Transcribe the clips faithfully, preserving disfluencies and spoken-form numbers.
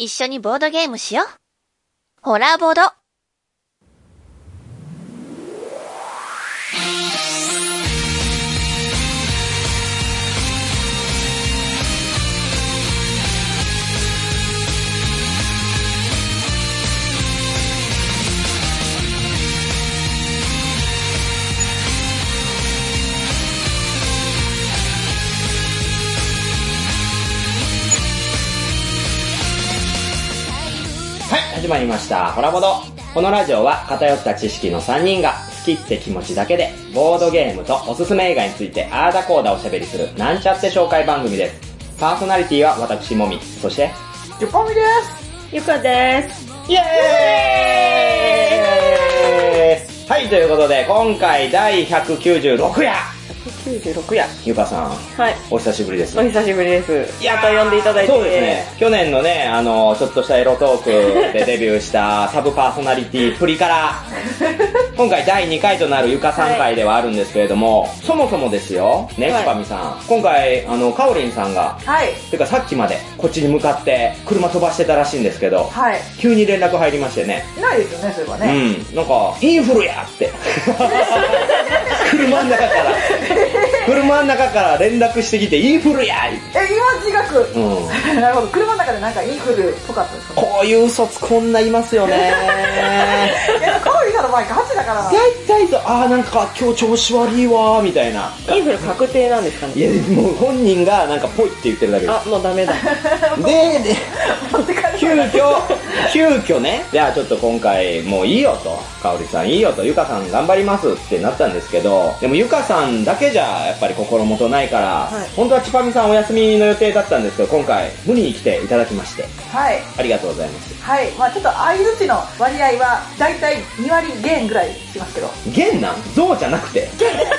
一緒にボードゲームしよう。ホラーボード。 始まりましたホラボド。このラジオは偏った知識のさんにんが好きって気持ちだけでボードゲームとおすすめ映画についてあーだこーだおしゃべりするなんちゃって紹介番組です。パーソナリティは私もみ、そしてゆぽみです。 ゆかです。 イエーイ。はい、ということで今回だいひゃくきゅうじゅうろくやひゃくきゅうじゅうろくや。 ゆかさん、 はい。 お久しぶりです。 お久しぶりです。また呼んでいただいて。 そうですね。去年のね、あの、ちょっとしたエロトークでデビューしたサブパーソナリティプリから、今回だいにかいとなるゆかさん回ではあるんですけれども、はい、そもそもですよ、ね、ちぱみさん。今回、あの、かおりんさんが、 はい。 てかさっきまでこっちに向かって車飛ばしてたらしいんですけど、 はい。 急に連絡入りましてね。 ないですよね、そういえばね。 うん。なんか、インフルやって。車の中から。車の中から連絡してきてインフルやい。 え、今自覚。 うん。 なるほど。車の中でなんかインフルっぽかったですか？ こういう嘘つこんないますよね。 いや、かおりさんの前ガチだからな。 大体と、あーなんか今日調子悪いわーみたいな。 インフル確定なんですかね？ いや、もう本人がなんかポイって言ってるだけです。 あ、もうダメだ。 で、で、急遽、急遽ね、じゃあちょっと今回もういいよと、かおりさんいいよと、ゆかさん頑張りますってなったんですけど、でもゆかさんだけじゃやっぱり心もとないから、はい、本当はちぱみさんお休みの予定だったんですけど、今回無理に来ていただきまして、 はい。 ありがとうございます。 はい。まあちょっと相づちの割合はだいたいに割減ぐらいしますけど。 減なん？増じゃなくて。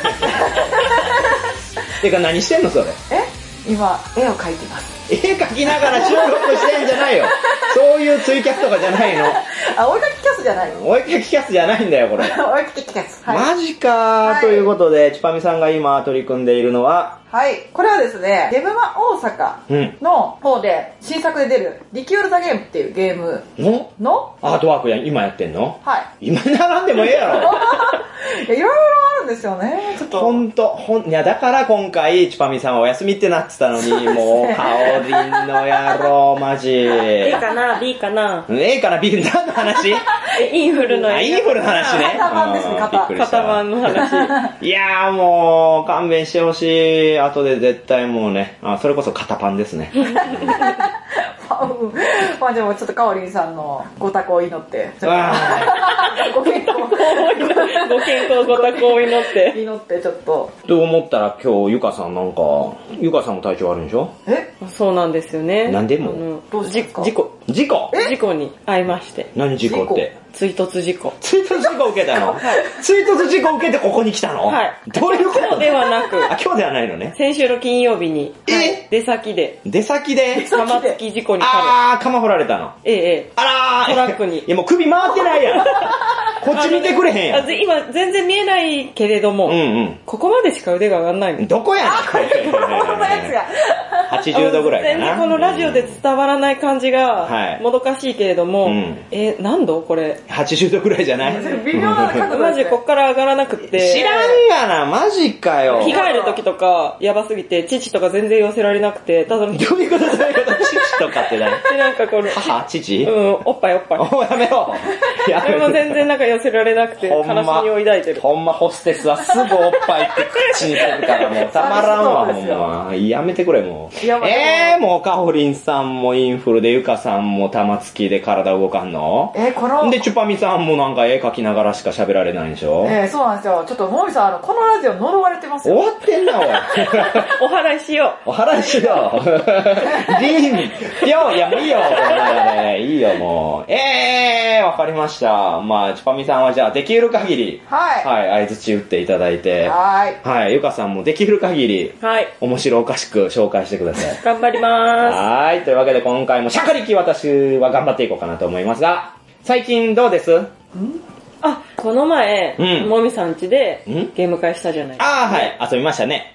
てか何してんのそれ？ え？今絵を描いてます。 絵描きながら収録してんじゃないよ。そういうツイキャスとかじゃないの。 あ、お絵描きキャスじゃないの？ お絵描きキャスじゃないんだよこれ。 お絵描きキャス。 はい、マジかー、はい、ということでちぱみさんが今取り組んでいるのは、 はい。これはですね、ゲムマ大阪の方で新作で出るリキュールザゲームっていうゲームの、のアートワークや今やってんの？ はい。 今並んでもええやろ。 いや、いろいろあるんですよね。ちょっと。 ほんと、ほん、いやだから今回ちぱみさんはお休みってなってたのに、もう、かおりんの野郎、マジ。 A かな ?B かな ?A かな ?B かな何の話？ インフルのあ、インフルの話ね。 型番ですね、型。 型番の話。 いやーもう、勘弁してほしい。後で絶対もうね、あ、それこそ型パンですね。 まあでもちょっとかおりんさんのご多幸を祈って。 ご健康ご健康ご多幸を祈って。 祈ってちょっと。 と思ったら今日ゆかさんなんか、ゆかさんも体調悪いんでしょ？ え？ そうなんですよね。 なんでも？ どうですか？ 事故。 事故？ 事故に遭いまして。 何事故って？ 追突事故。 追突事故受けたの？はい。追突事故受けてここに来たの？ はい。 どういうこと？ 今日ではなく。 あ、今日ではないのね。 先週の金曜日に。 え？ はい、出先で。 出先で玉突き事故に。 あー、鎌掘られたの。 ええ、ええ。 あらー。 トラックに。 いやもう首回ってないやん。こっち見てくれへんやん。 今全然見えないけれども。 うんうん。 ここまでしか腕が上がんないの。 どこやねん。 このやつが。 はちじゅうどぐらいかな。 全然このラジオで伝わらない感じが、 はい。 もどかしいけれども、 うん、 え、何度これ。 はちじゅうどぐらいじゃない？ 微妙な角度マジこっから上がらなくって。 知らんがな、マジかよ。 着替える時とか、やばすぎて、父とか全然寄せられなくて、ただの。 どういうことどういうこと父とかって何？ で、なんかこの、 母父？ うん、おっぱいおっぱい。 おやめろ。 やめろ。でも全然なんか寄せられなくて、悲しみを抱いてる。 ほんまホステスはすぐおっぱいって口にするからもうたまらんわ、ほんま。やめてくれ、もう。えー、もうかおりんさんもインフルで、ゆかさんも玉突きで体動かんの？ えー、この。 で、チュパミさんもなんか絵描きながらしか喋られないんでしょ？ えー、そうなんですよ。ちょっともみさん、あの、このラジオ呪われてますよ。 終わってんな、おい。 お祓いしよう。お祓いしよう。リン、ぴょん、いや、もういいよ、こんなのね。いいよ、もう。えー、わかりました。まあ、チュパミさんはじゃあ、できる限り、 はい。 はい、相槌打っていただいて、 はい。 はい、ゆかさんもできる限り、 はい。 面白おかしく紹介してください。 頑張りまーす。 はい、というわけで今回もシャカリキ私は頑張っていこうかなと思いますが、最近どうです？んあ、この前、 うんもみさん家でんゲーム会したじゃないですか。 ああ、はい、遊びましたね。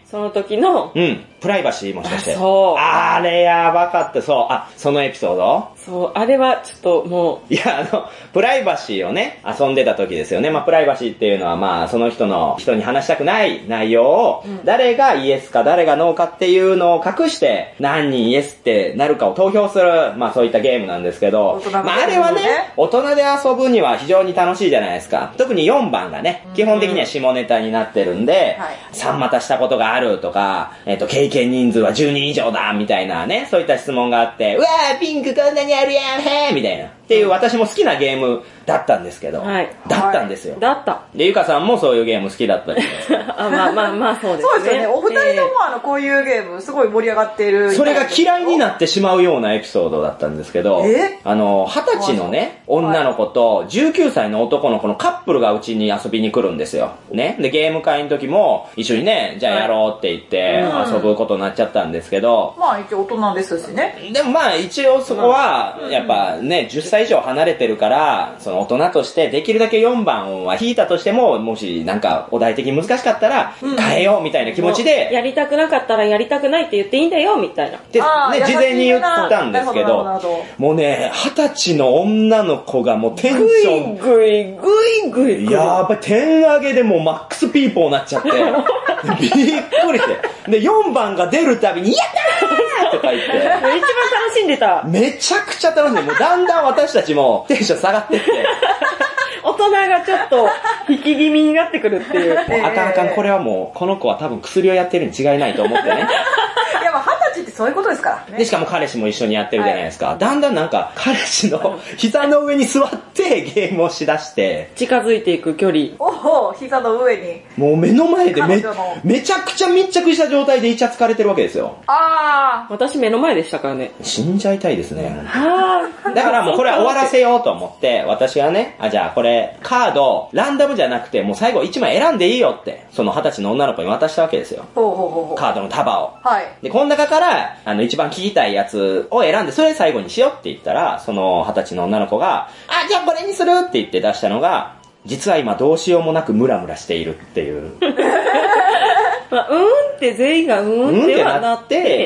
その時の、 うん。プライバシーもしかして。 そう。 あれやばかった。そう。あ、そのエピソードそう、あれはちょっともう。いや、あの、プライバシーをね、遊んでた時ですよね。まあ、プライバシーっていうのは、まあ、その人の、人に話したくない内容を、うん、誰がイエスか誰がノーかっていうのを隠して、何人イエスってなるかを投票する、まあ、そういったゲームなんですけど、まあ、あれはね、大人で遊ぶには非常に楽しいじゃないですか。特によんばんがね、基本的には下ネタになってるんで、うん、さん股したことがあるとか、えっと、経験人数はじゅうにん以上だみたいなね、そういった質問があって、うわーピンクこんなにあるやんへーみたいな。っていう私も好きなゲームだったんですけど、はい、だったんですよ。 だった。 で、ゆかさんもそういうゲーム好きだったんですよ。 あ、まあまあまあそうですね。 そうですよね。お二人ともあの、こういうゲームすごい盛り上がっている。 それが嫌いになってしまうようなエピソードだったんですけど、 えあの、二十歳のね、女の子とじゅうきゅうさいの男の子のカップルがうちに遊びに来るんですよ。ね。で、ゲーム会の時も一緒にね、じゃあやろうって言って遊ぶことになっちゃったんですけど、 うん、まあ一応大人ですしね。 でもまあ一応そこは、やっぱね、じゅっさい以上離れてるから、その大人としてできるだけよんばんは引いたとしても、もしなんかお題的に難しかったら変えようみたいな気持ちで、 うん、やりたくなかったらやりたくないって言っていいんだよみたいな。 で、ね、事前に言ったんですけど、もうね、二十歳の女の子がもうテンション、 ぐいぐいぐいぐいぐい。 やっぱり点上げでもうマックスピーポーになっちゃって、びっくりして。で、よんばんが出るたびに、やったーとか言って。一番楽しんでた。 めちゃくちゃ楽しんで、もうだんだん私たちもテンション下がってって。 大人がちょっと引き気味になってくるっていう。 あかんあかん、これはもう、この子は多分薬をやってるに違いないと思ってね。 いや、まあ二十歳ってそういうことですからね。 で、しかも彼氏も一緒にやってるじゃないですか。はい、だんだんなんか、彼氏の膝の上に座ってゲームをしだして。 近づいていく距離。 おお、膝の上に。 もう目の前でめ、めちゃくちゃ密着した状態でイチャつかれてるわけですよ。 ああ。 私目の前でしたからね。 死んじゃいたいですね。 はあ。 だからもうこれは終わらせようと思って、私はね、あ、じゃあこれ、カード、ランダムじゃなくて、もう最後いちまい選んでいいよって、その二十歳の女の子に渡したわけですよ。 ほうほうほうほう。 カードの束を。 はい。 で、この中から、あの、一番聞きたいやつを選んで、それ最後にしようって言ったら、その二十歳の女の子が、あ、じゃあこれにするって言って出したのが、実は今どうしようもなくムラムラしているっていう。 まあ、うーんって全員がうーんってはなって、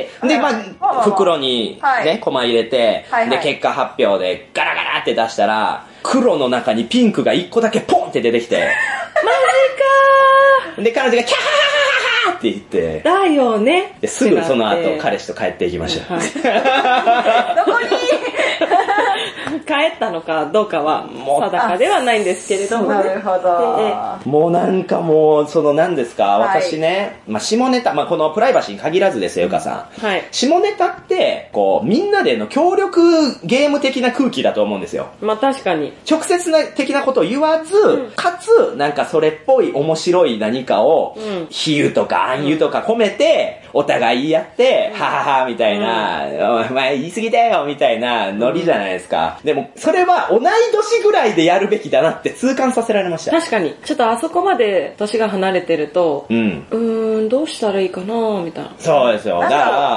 で、まあ、袋にね、コマ入れて、で、結果発表でガラガラって出したら、黒の中にピンクが一個だけポンって出てきて、マジかーで、彼女がキャーって言って、 だよねで、すぐその後彼氏と帰っていきました。 はい、どこに帰ったのかどうかは定かではないんですけれども、 ね、なるほど。 もうなんかもう、その何ですか、はい、私ね、まあ、下ネタ、まあ、このプライバシーに限らずですよ、ゆかさん。はい。下ネタって、こう、みんなでの協力ゲーム的な空気だと思うんですよ。 まあ確かに。 直接な的なことを言わず、うん、かつ、なんかそれっぽい面白い何かを、うん、比喩とか暗喩とか込めて、お互い言い合って、うん、はははみたいな、うん、お前言い過ぎだよみたいなノリじゃないですか。でも、それは同い年ぐらいでやるべきだなって痛感させられました。 確かに。ちょっとあそこまで年が離れてると、うん。うーん、どうしたらいいかなみたいな。 そうですよ。だから、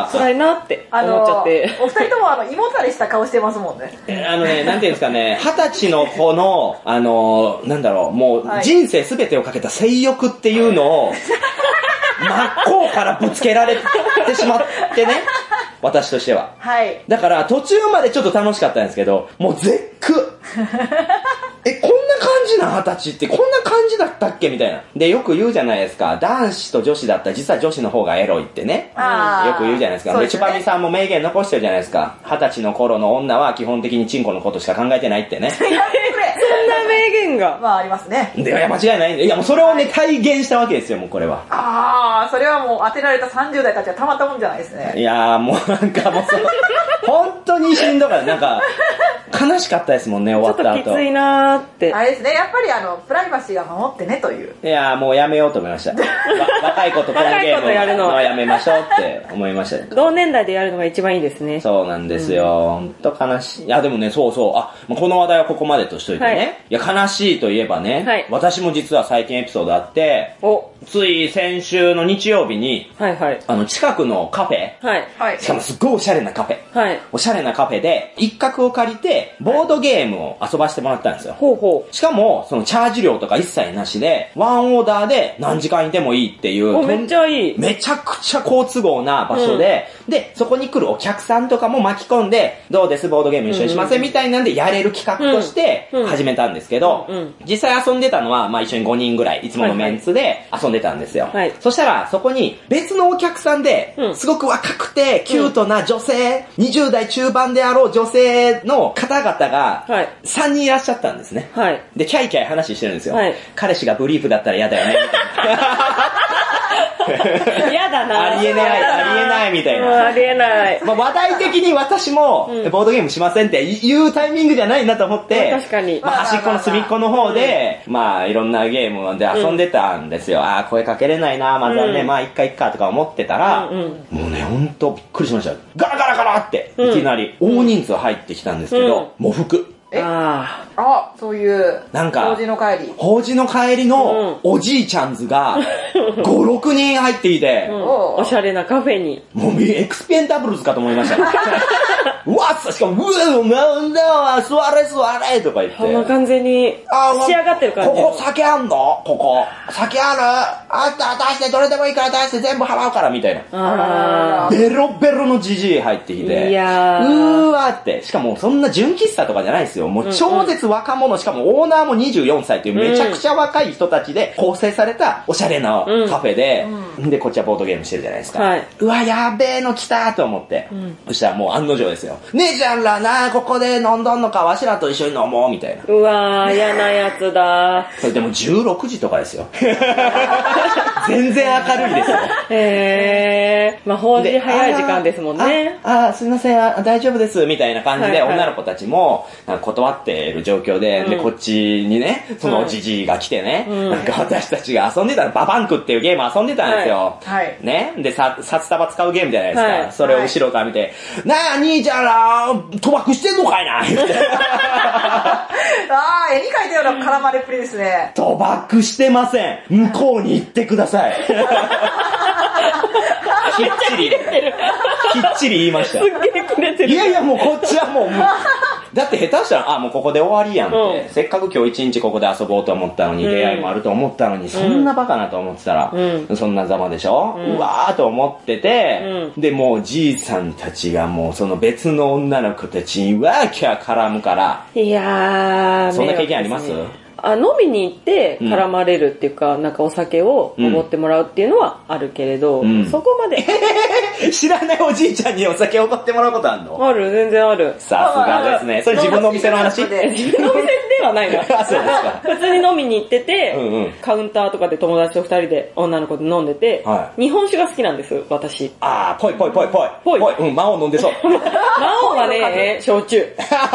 辛いなって思っちゃって。 お二人ともあの、胃もたれした顔してますもんね。 あのね、なんていうんですかね、二十歳の子の、あの、なんだろう、もう、人生すべてをかけた性欲っていうのを、真っ向からぶつけられてしまってね。私としては。はい。だから途中までちょっと楽しかったんですけど、もう絶句。え、こんな感じな二十歳ってこんな感じだったっけみたいな。で、よく言うじゃないですか。男子と女子だったら実は女子の方がエロいってね。うん、よく言うじゃないですか。で、チュパミさんも名言残してるじゃないですか。二十歳の頃の女は基本的にチンコのことしか考えてないってね。 そんな名言が。 まあありますね。 で、いや、間違いないんで。いや、もうそれをね、体現したわけですよ、もうこれは。 ああ、それはもう当てられたさんじゅう代たちはたまったもんじゃないですね。 いやー、もうなんかもうその、本当にしんどかった。なんか、悲しかったですもんね、終わった後。 ちょっときついなーって。 あれですね、やっぱりあの、プライバシーは守ってねという。 いやー、もうやめようと思いました。若い子とこのゲームやるのはやめましょうって思いました。 同年代でやるのが一番いいですね。 そうなんですよ。ほんと悲しい。いや、でもね、そうそう。あ、この話題はここまでとしといてね。はい、いや、悲しいといえばね、はい、私も実は最近エピソードあって、おつい先週の日曜日に、 はいはい。 あの、近くのカフェ。 はい。 はい。 しかもすっごいおしゃれなカフェ。 はい。 おしゃれなカフェで、一角を借りて、ボードゲームを遊ばせてもらったんですよ。 ほうほしかも、そのチャージ料とか一切なしで、ワンオーダーで何時間いてもいいっていう。 お、めっちゃいい。 めちゃくちゃ好都合な場所で、うん、で、そこに来るお客さんとかも巻き込んで、どうですボードゲーム一緒にしませんみたいなんでやれる企画として始めたんですけど、うんうん、実際遊んでたのは、まあ一緒にごにんぐらい、いつものメンツで遊んでたんですよ。はいはい、そしたら、そこに別のお客さんで、すごく若くてキュートな女性、にじゅう代中盤であろう女性の方々がさんにんいらっしゃったんですね。はい、で、キャイキャイ話してるんですよ。はい、彼氏がブリーフだったら嫌だよね、みたいな。 嫌だな。 ありえない、ありえないみたいな。 ありえない。 まあ話題的に私も、ボードゲームしませんって言うタイミングじゃないなと思って、 確かに。 まあ端っこの隅っこの方で、まあいろんなゲームで遊んでたんですよ。ああ、声かけれないな、まずはね、まあ一回いっかとか思ってたら、もうね、ほんとびっくりしました。ガラガラガラって、いきなり大人数入ってきたんですけど、喪服。 えああ、そういう、なんか、法事の帰り。 法事の帰りのおじいちゃんズが、ご、ろくにん入ってきて、 うん、おしゃれなカフェに。 もうエクスペンタブルズかと思いました。うわっしかも、うわなんだわ、座れ座れとか言って。 もう完全に、仕上がってる感じ。 ここ酒あんのここ。酒あるあんた出して、どれでもいいから出して全部払うからみたいな。あベロベロのジジイ入ってきて。いやー。うーわって。しかもそんな純喫茶とかじゃないですよ。もう超絶若者、しかもオーナーもにじゅうよんさいっていうめちゃくちゃ若い人たちで構成されたおしゃれなカフェで、うん、で、こっちはボードゲームしてるじゃないですか。はい、うわ、やべえの来たと思って。うん、そしたらもう案の定ですよ。姉ちゃんらな、ここで飲んどんのか、わしらと一緒に飲もう、みたいな。 うわー、嫌なやつだ。 それでもじゅうろくじとかですよ。全然明るいですよ。 へー。まあ、法事早い時間ですもんね。 ああ、すいません、あ、大丈夫です、みたいな感じで、女の子たちも、なんか断っている状況で、うん、で、こっちにね、そのじじいが来てね、うん、なんか私たちが遊んでたら、ババンクっていうゲーム遊んでたんですよ。はい。ね。で、さ、札束使うゲームじゃないですか。はい、それを後ろから見て、はい、なあ、兄ちゃんら、賭博してんのかいなああ、絵に描いたような絡まれっぷりですね。 賭博してません。向こうに行ってください。きっちり、きっちり言いました。 すっげえくれてる。 いやいや、もうこっちはもう、だって下手したら、あ、もうここで終わりやんって、うん、せっかく今日一日ここで遊ぼうと思ったのに、うん、出会いもあると思ったのに、そんなバカなと思ってたら、うん、そんなざまでしょ、うん、うわーと思ってて、うん、で、もうじいさんたちがもうその別の女の子たちにわーキャー絡むから、 いやー、 そんな経験あります？ あ、飲みに行って絡まれるっていうか、うん、なんかお酒をおごってもらうっていうのはあるけれど、うん、そこまで。 知らないおじいちゃんにお酒をおごってもらうことあるの？ ある、全然ある。 さすがですね。それ自分のお店の話？ 自分のお店ではないの。 あ、そうですか。 普通に飲みに行ってて、うんうん、カウンターとかで友達と二人で女の子で飲んでて、はい、日本酒が好きなんです、私。 あー、ぽいぽいぽいぽい。ぽい。ぽい。うん、魔王飲んでそう。 魔王はね、焼酎。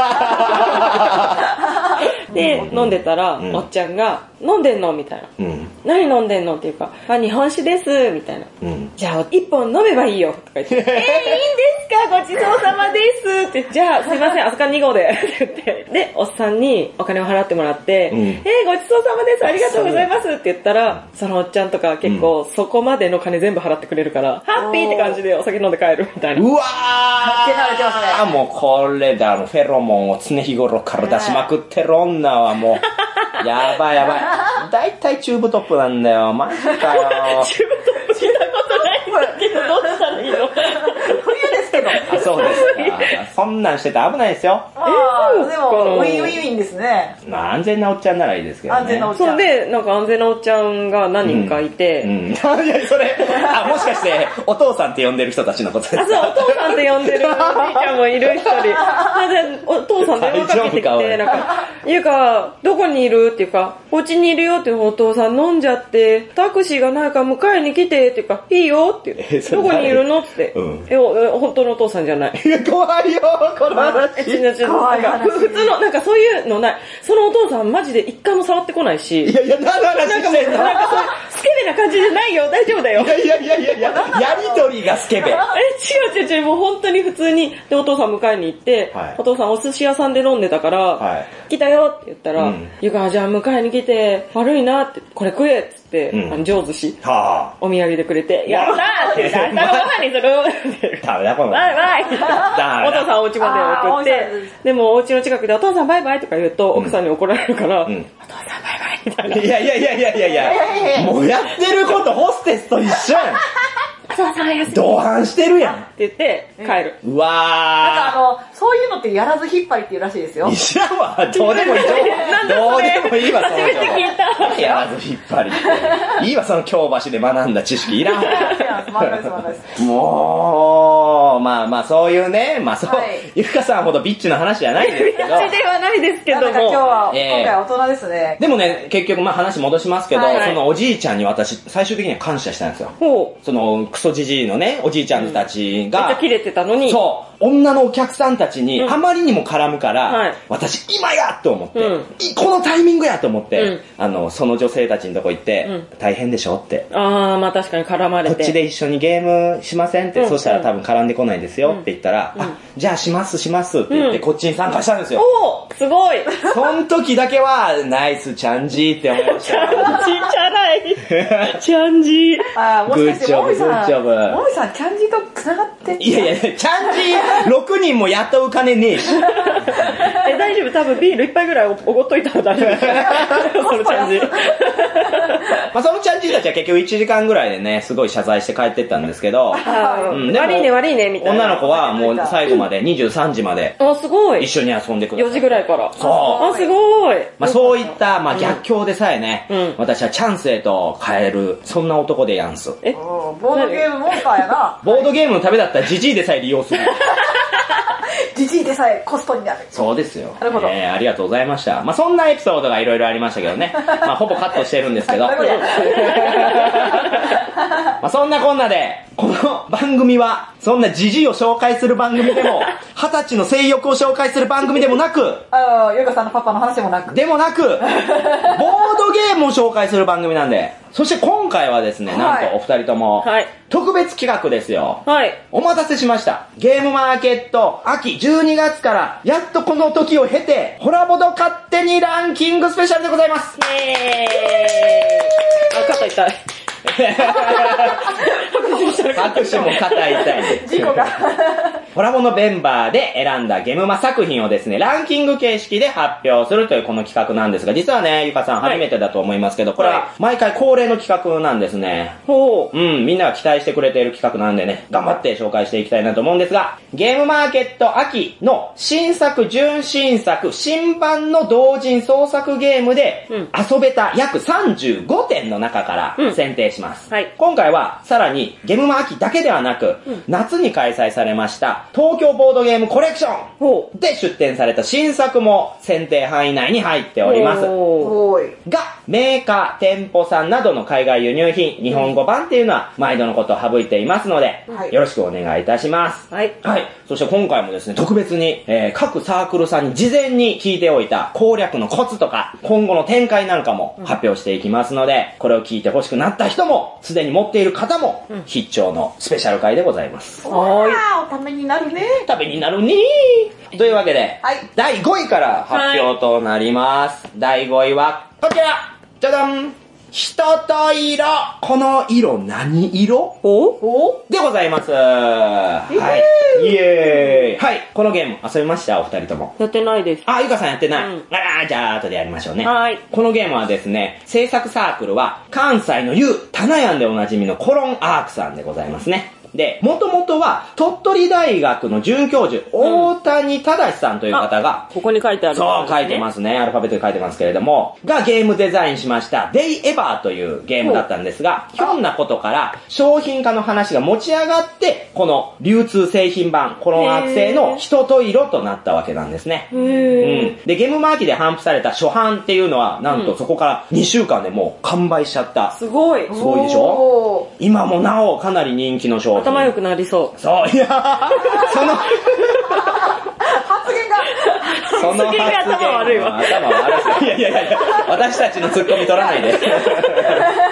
で、飲んでたら、うん、おっちゃんが、飲んでんのみたいな、うん。何飲んでんのっていうか、あ、日本酒ですみたいな。うん、じゃあ、一本飲めばいいよとか言って、えー、いいんですかごちそうさまですって、じゃあ、すいません、あそこに号でって言って、で、おっさんにお金を払ってもらって、うん、えー、ごちそうさまです、ありがとうございますって言ったら、そのおっちゃんとか結構、そこまでの金全部払ってくれるから、ハッピーって感じでお酒飲んで帰るみたいな。 うわー手慣れてますね。 もうこれだ、フェロモンを常日頃から出しまくってる女はもう、やばいやばい。だいたいチューブトップなんだよ。マジかよ。 チューブトップ聞いたことないんだけど、どうしたらいいの？ 冬ですけど。 あ、そうですか。そんなんしてたら危ないですよ。 ああ、でも、ウィンウィンウィンですね。 まあ、安全なおっちゃんならいいですけどね。 安全なおっちゃん。 そうで、なんか安全なおっちゃんが何人かいて。うん。うん、いや、 それ、あ、もしかして、お父さんって呼んでる人たちのことですか？ あ、そう、お父さんって呼んでるおじいちゃんもいる一人。で、お父さん電話かけてきて、なんか、ゆうか、どこにいるっていうか、お家にいるよってお父さん飲んじゃって、タクシーがないから迎えに来てっていうか、いいよって言う。どこにいるのって。うん、え、本当のお父さんじゃない。 怖いよ、この話。 え、ちなちな、なんか、普通の、なんかそういうのない。そのお父さんマジで一回も触ってこないし。 いやいや、何の話してんの？ なんかスケベな感じじゃないよ、大丈夫だよ。 いやいやいやいやいや、やりとりがスケベ。 え、違う違う違う、もう本当に普通に、で、お父さん迎えに行って、はい、お父さんお寿司屋さんで飲んでたから、はい、来たよって言ったら、うん、ゆか、じゃあ迎えに来て、悪いなって、これ食えっつって、うん、あの上寿司、はあ、お土産でくれて、やったーって、明日のご飯にするダメだこの。 バイバイお父さんお家まで送って、でもお家の近くでお父さんバイバイとか言うと、奥さんに怒られるから、うんうん、お父さんバイバイみたいな。 いやいやいやいやいやいや、もうやってることホステスと一緒やん。同伴してるやんって言って帰る。 うわー。 なんかあの、そういうのってやらず引っ張りっていうらしいですよ。 知らんわ。どうでもいい。どうでもいいわ、その初めて聞いた。 やらず引っ張りって。いいわ、その京橋で学んだ知識いらんわ。もう、まあまあそういうね、まあそう、ゆかさんほどビッチの話じゃないですけど。ビッチではないですけども。 なんか今日は、今回大人ですね。 でもね、結局まあ話戻しますけど、そのおじいちゃんに私、最終的には感謝したんですよ。その、クソじじいのね、おじいちゃんたちが、 めっちゃキレてたのに、 そう、女のお客さんたちにあまりにも絡むから、うんはい、私今やと思って、うん、このタイミングやと思って、うん、あの、その女性たちのとこ行って、うん、大変でしょって。 ああ、まあ確かに絡まれて。 こっちで一緒にゲームしませんって、うん、そしたら多分絡んでこないですよって言ったら、うん、あ、じゃあしますしますって言って、こっちに参加したんですよ。 おー、すごい。 その時だけは、ナイスチャンジーって思いました。 チャンジーチャラい。チャンジー。 あー、もしかして、もみさん、 グッジョブ、グッジョブ。 もみさん、チャンジーと繋がっていやいや、チャンジーろくにんも雇う金ねえし。 え、大丈夫、多分ビール一杯ぐらいおごっといたら大丈夫。そのチャンジー。 まあそのチャンジーたちは結局いちじかんぐらいでね、すごい謝罪して帰ってったんですけど、 うん、悪いね悪いねみたいな。 女の子はもう最後までにじゅうさんじまで、 あ、すごい。 一緒に遊んでくれた。 よじぐらいから。 そう。 あ、すごい。 まあそういった、まあ逆境でさえね、うん、私はチャンスへと変える、そんな男でやんす。 え、ボードゲームモンスターやな。 ボードゲームのためだったらジジイでさえ利用する。 ジジイでさえコストになる。 そうですよ。 なるほど。 えー、ありがとうございました。まあそんなエピソードがいろいろありましたけどね。まあほぼカットしてるんですけど。まあそんなこんなで、この番組は、そんなジジイを紹介する番組でも、二十歳の性欲を紹介する番組でもなく、 ああ、ゆかさんのパパの話でもなく。 でもなく、ボードゲームを紹介する番組なんで、そして今回はですね、なんとお二人とも、はい、特別企画ですよ。はい。お待たせしました。ゲームマーケット秋じゅうにがつから、やっとこの時を経て、ホラボド勝手にランキングスペシャルでございます。 イェーイ。あ、肩痛い。 拍手も肩痛い。 事故が。 ホラボのメンバーで選んだゲームマ作品をですね、ランキング形式で発表するというこの企画なんですが、実はね、ゆかさん初めてだと思いますけど、これは毎回恒例の企画なんですね。ほう。うん、みんなが期待してくれている企画なんでね、頑張って紹介していきたいなと思うんですが、ゲームマーケット秋の新作、準新作、新版の同人創作ゲームで遊べた約さんじゅうごてんの中から選定します。うん、はい。今回はさらにゲームマ秋だけではなく、うん、夏に開催されました東京ボードゲームコレクションで出展された新作も選定範囲内に入っております。が、メーカー、店舗さんなどの海外輸入品、日本語版っていうのは毎度のことを省いていますので、はい、よろしくお願いいたします。はい。はい。そして今回もですね、特別に、えー、各サークルさんに事前に聞いておいた攻略のコツとか、今後の展開なんかも発表していきますので、これを聞いて欲しくなった人も、すでに持っている方も、必聴のスペシャル回でございます。 おーい。おためになるね。 ためになるね。というわけで、はい、だいごいから発表となります。はい、だいごいは、こちらじゃじゃん、人と色。この色何色？おおでございます。はい。イエーイ。はい。このゲーム遊びました？お二人とも。 やってないです。 あ、ゆかさんやってない。うん、あら、じゃあ後でやりましょうね。はい。このゲームはですね、制作サークルは関西の U、タナヤンでおなじみのコロンアークさんでございますね。で、もともとは、鳥取大学の准教授、大谷忠さんという方が、 ここに書いてある、ね。 そう、書いてますね。アルファベットで書いてますけれども、がゲームデザインしました、デイエバーというゲームだったんですが、ひょんなことから商品化の話が持ち上がって、この流通製品版、コロンアーク製の人と色となったわけなんですね。うん。で、ゲームマーキで頒布された初版っていうのは、なんとそこからにしゅうかんでもう完売しちゃった。 すごい。 すごいでしょ？今もなおかなり人気の商品。 頭良くなりそう。 そう、いやその発言が、 その発言が頭悪いわ。 頭悪い。いやいやいや、私たちのツッコミ取らないで。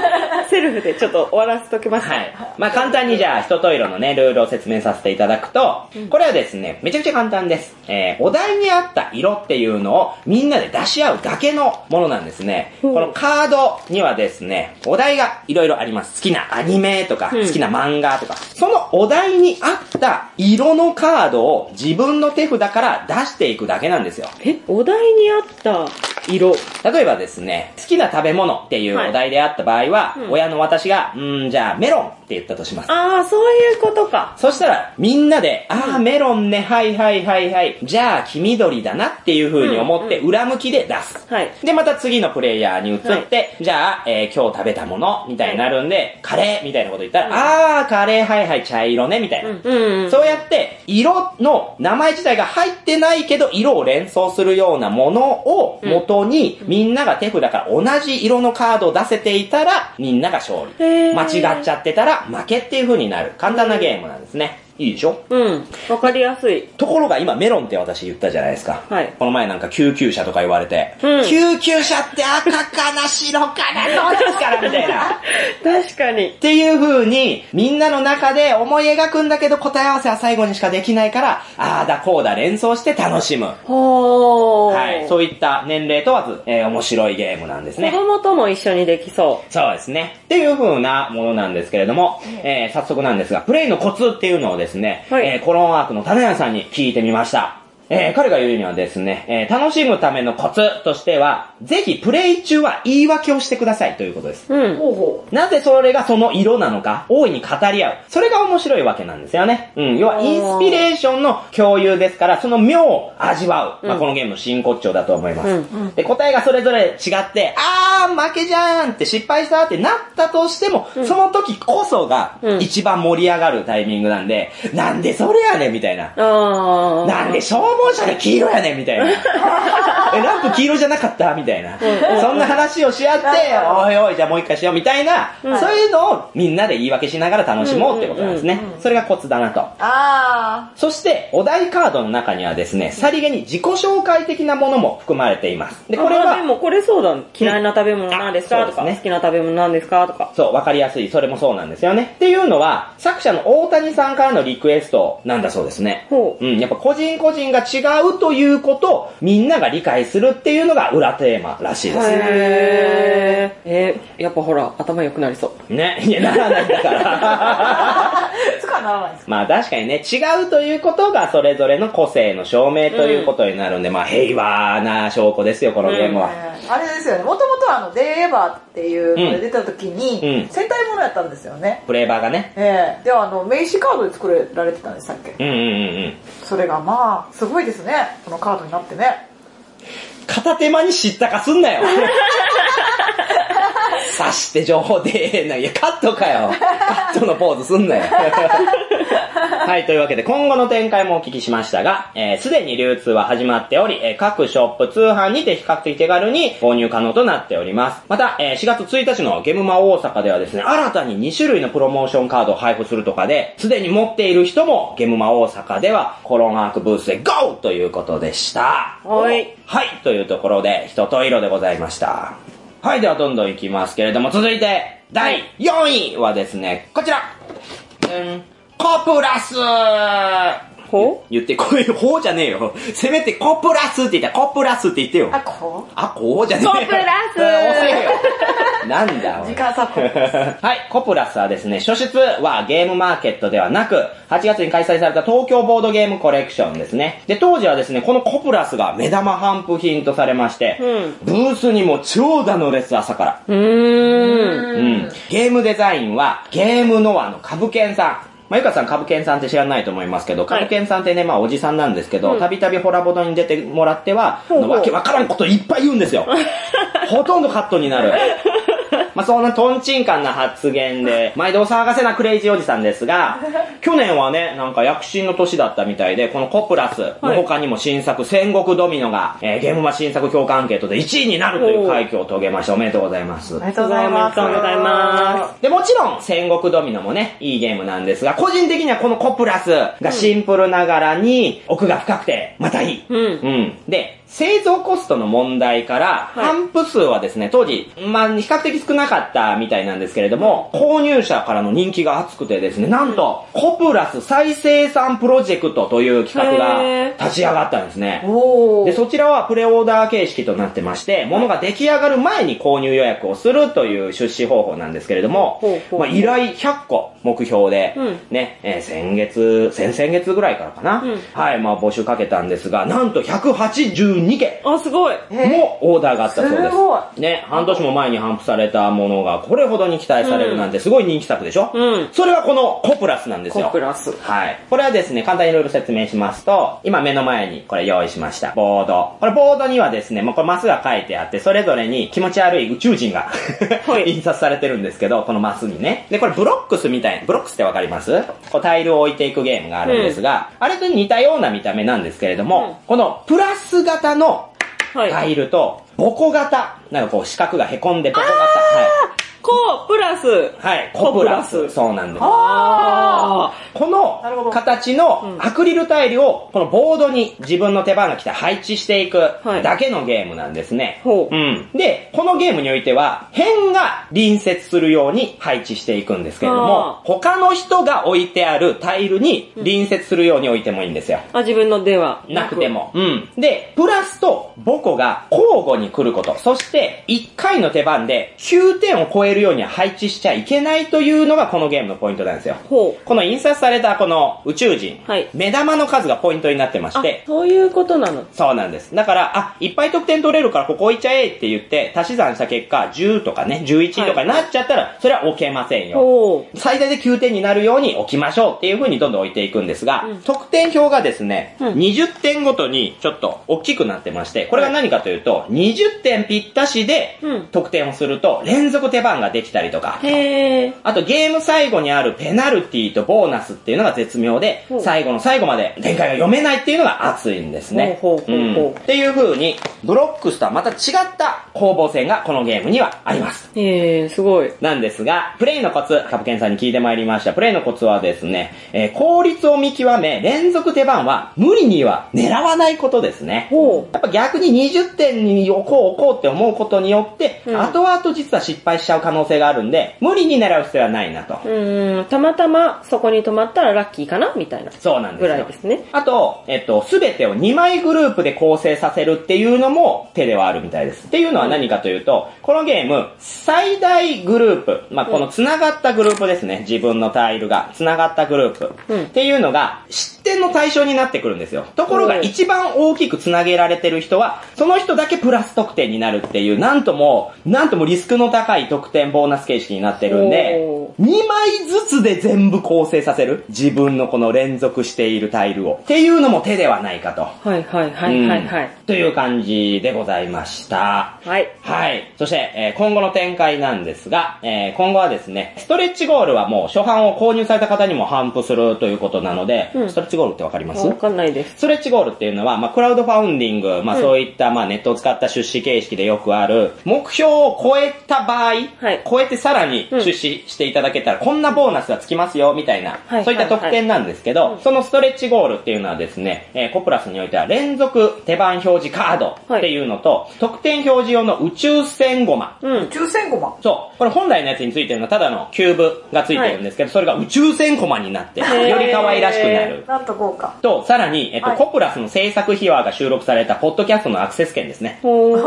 セルフでちょっと終わらせときます。 はい。まあ簡単にじゃあ、人と色のね、ルールを説明させていただくと、これはですね、めちゃくちゃ簡単です。えー、お題に合った色っていうのをみんなで出し合うだけのものなんですね。このカードにはですね、お題がいろいろあります。好きなアニメとか、好きな漫画とか、そのお題に合った色のカードを自分の手札から出していくだけなんですよ。 え、お題に合った色。 例えばですね、好きな食べ物っていうお題であった場合は、はいうん、親の私が、うーん、じゃあメロンって言ったとします。 ああ、そういうことか。 そしたら、みんなで、ああ、メロンね、はいはいはいはい、じゃあ黄緑だなっていう風に思って、裏向きで出す。はい。で、また次のプレイヤーに移って、はい、じゃあ、えー、今日食べたもの、みたいになるんで、はい、カレーみたいなこと言ったら、うん、ああ、カレーはいはい、茶色ね、みたいな。うんうんうん、そうやって、色の名前自体が入ってないけど、色を連想するようなものを元に、うん、みんなが手札から同じ色のカードを出せていたら、みんなが勝利。間違っちゃってたら、負けっていう風になる簡単なゲームなんですね。いいでしょ？ うん。わかりやすい。 ところが今メロンって私言ったじゃないですか。はい。この前なんか救急車とか言われて、うん、救急車って赤かな白かなどうですからみたいな。 確かに。 っていう風にみんなの中で思い描くんだけど答え合わせは最後にしかできないから、あーだこうだ連想して楽しむ。ほー。はい。そういった年齢問わず、えー、面白いゲームなんですね。 子供とも一緒にできそう。 そうですね。っていう風なものなんですけれども、えー、早速なんですが、プレイのコツっていうのをですね、はい、えー、コロンワークの種谷さんに聞いてみました。えー、彼が言うにはですね、えー、楽しむためのコツとしては、ぜひプレイ中は言い訳をしてくださいということです。うん。ほうほう。なぜそれがその色なのか、大いに語り合う。それが面白いわけなんですよね。うん。要は、インスピレーションの共有ですから、その妙を味わう。うん、まあ、このゲームの真骨頂だと思います。うん。で、答えがそれぞれ違って、あー、負けじゃーんって失敗したってなったとしても、うん、その時こそが一番盛り上がるタイミングなんで、うん、なんでそれやねんみたいな。あなんで消防車で黄色やねんみたいな。え、ランプ黄色じゃなかったみたいな。そんな話をし合って、おいおい、じゃあもう一回しようみたいな、うん、そういうのをみんなで言い訳しながら楽しもうってことなんですね。それがコツだなと。あそして、お題カードの中にはですね、さりげに自己紹介的なものも含まれています。 で、これは。でもこれそうだ。嫌いな食べ物なんですか、うん、とか、ね、好きな食べ物なんですかとか。 そう、わかりやすい。それもそうなんですよね。っていうのは、作者の大谷さんからのリクエストなんだそうですね。ほう。うん、やっぱ個人個人が違うということをみんなが理解するっていうのが裏テーマらしいです。 へー。えー、やっぱほら、頭良くなりそう。 ね。いや、ならないんだから。 つかならないですか。 まあ確かにね、違うということがそれぞれの個性の証明ということになるんで、うん、まあ平和な証拠ですよ、このゲームは。 うん、あれですよね、もともとあの、デイエバーっていうので出た時に、うん、戦隊ものやったんですよね。 プレイバーがね。 ええー、ではあの、名刺カードで作られてたんでしたっけ。 うんうんうんうん。 それがまあ、すごいですね、このカードになってね。 片手間に知ったかすんなよ。刺して情報でーな。いや、カットかよ。カットのポーズすんなよ。はい、というわけで今後の展開もお聞きしましたが、す、えー、で、に流通は始まっており、えー、各ショップ通販にて比較的手軽に購入可能となっております。また、えー、しがつついたちのゲムマ大阪ではですね、新たにに種類のプロモーションカードを配布するとかで、すでに持っている人もゲムマ大阪ではコロンアークブースで ゴー ということでした。 はい。 はい、というところで、人と色でございました。はい、ではどんどんいきますけれども、続いて、だいよんいはですね、こちら。うん、コプラスほ言って、こういうほうじゃねえよ。せめてコプラスって言ったらコプラスって言ってよ。 あ、こうあ、こうじゃねえよ。 コプラス遅えよ。なんだ時間差はい、コプラスはですね、初出はゲームマーケットではなく、はちがつに開催された東京ボードゲームコレクションですね。で、当時はですね、このコプラスが目玉頒布品とされまして、うん、ブースにも長蛇の列朝から。うーん。うん。ゲームデザインはゲームノアのカブケンさん。まあ、ゆかさん、カブケンさんって知らないと思いますけど、カブケンさんってね、まあ、おじさんなんですけど、たびたびホラボドに出てもらっては、ほうほうわけわからんこといっぱい言うんですよ。ほとんどカットになる。まあ、そんなトンチンカンな発言で、毎度お騒がせなクレイジーおじさんですが、去年はね、なんか躍進の年だったみたいで、このコプラスの他にも新作、戦国ドミノが、えー、ゲームマ新作評価アンケートでいちいになるという快挙を遂げました。おめでとうございます。 おめでとうございます。 おめでとうございます。 で、もちろん、戦国ドミノもね、いいゲームなんですが、個人的にはこのコプラスがシンプルながらに、奥が深くて、またいい。うん。うん。で、 製造コストの問題から、はい、販布数はですね、当時、まあ、比較的少なかったみたいなんですけれども、購入者からの人気が熱くてですね、なんと、うん、コプラス再生産プロジェクトという企画が立ち上がったんですね。で、そちらはプレオーダー形式となってまして、物が出来上がる前に購入予約をするという出資方法なんですけれども、まあ、依頼ひゃっこ目標で、うん、ね、えー、先月、先々月ぐらいからかな、うん、はい、まあ募集かけたんですが、なんとひゃくはちじゅうにけんあ、すごいもオーダーがあったそうです。 すごいね、半年も前に頒布されたものがこれほどに期待されるなんてすごい人気作でしょ、うん、それはこのコプラスなんですよ。 コプラス。 はい。これはですね、簡単にいろいろ説明しますと、今目の前にこれ用意しました。ボード。これボードにはですね、もうこれマスが書いてあって、それぞれに気持ち悪い宇宙人が印刷されてるんですけど、このマスにね。で、これブロックスみたいな、ブロックスってわかりますこうタイルを置いていくゲームがあるんですが、うん、あれと似たような見た目なんですけれども、うん、このプラス型のタイルと、ボコ型、なんかこう四角が凹んでボコ型。はい。 コプラス。 はい、コプラス。そうなんです。あこの形のアクリルタイルをこのボードに自分の手番が来て配置していくだけのゲームなんですね。はい、うん。で、このゲームにおいては辺が隣接するように配置していくんですけれども、他の人が置いてあるタイルに隣接するように置いてもいいんですよ。 あ、自分のではなくても。うん。で、プラスとボコが交互に来ること。そしていっかいの手番できゅうてんを超えるように配置しちゃいけないというのがこのゲームのポイントなんですよ。ほう。この印刷されたこの宇宙人、はい、目玉の数がポイントになってまして。 あ、そういうことなの？ そうなんです。だから、あ、いっぱい得点取れるからここ置いちゃえって言って足し算した結果じゅうとかね、じゅういちとかになっちゃったら、はい、それは置けませんよ。ほう。最大できゅうてんになるように置きましょうっていう風にどんどん置いていくんですが、うん、得点表がですね、うん、にじゅってんごとにちょっと大きくなってまして、これが何かというと、にじゅってんぴったしで得点をすると連続手番ができたりとか、へー。あとゲーム最後にあるペナルティとボーナスっていうのが絶妙で、最後の最後まで展開が読めないっていうのが熱いんですね。ほうほうほうほう、うん。っていう風に、ブロックスとはまた違った攻防戦がこのゲームにはあります。 へー、すごい。 なんですが、プレイのコツ、カプケンさんに聞いてまいりました。プレイのコツはですね、えー、効率を見極め、連続手番は無理には狙わないことですね。ほう。やっぱ逆ににじゅってんに置こう置こうって思うことによって、うん、後々実は失敗しちゃう可能性があるんで、無理に狙う必要はないなと。 うーん、たまたまそこに止まったらラッキーかなみたいな。 そうなんですよ。 ぐらいですね。 あと、えっと、すべてをにまいグループで構成させるっていうのも手ではあるみたいです。っていうのは何かというと、このゲーム、最大グループ、まあ、この繋がったグループですね。自分のタイルが繋がったグループ、うん、っていうのが失点の対象になってくるんですよ。ところが一番大きく繋げられてる人は、その人だけプラス得点になるっていう、なんとも、なんともリスクの高い得点ボーナス形式になってるんで、にまいずつで全部構成させる。自分のこの連続しているタイルを。っていうのも手ではないかと。 はいはいはいはいはい。 という感じでございました。はい。はい。そして、えー、今後の展開なんですが、えー、今後はですね、ストレッチゴールはもう初版を購入された方にも頒布するということなので、うん、ストレッチゴールってわかります？ わかんないです。 ストレッチゴールっていうのは、まあ、クラウドファウンディング、まあ、そういった、まあ、ネットを使った出資形式でよくある、目標を超えた場合、はい、超えてさらに出資していただけたら、うん、こんなボーナスがつきますよ、みたいな、はい、そういった特典なんですけど、はいはいはい、そのストレッチゴールっていうのはですね、えー、コプラスにおいては連続手番表示カードっていうのと、はい、特典表示用の宇宙船ゴマ。 うん、宇宙船ゴマそう。これ本来のやつについてるのはただのキューブがついてるんですけど、はい、それが宇宙船コマになって、より可愛らしくなる。 なんと豪華。 と、さらに、えっと、はい、コプラスの制作秘話が収録されたポッドキャストのアクセス券ですね。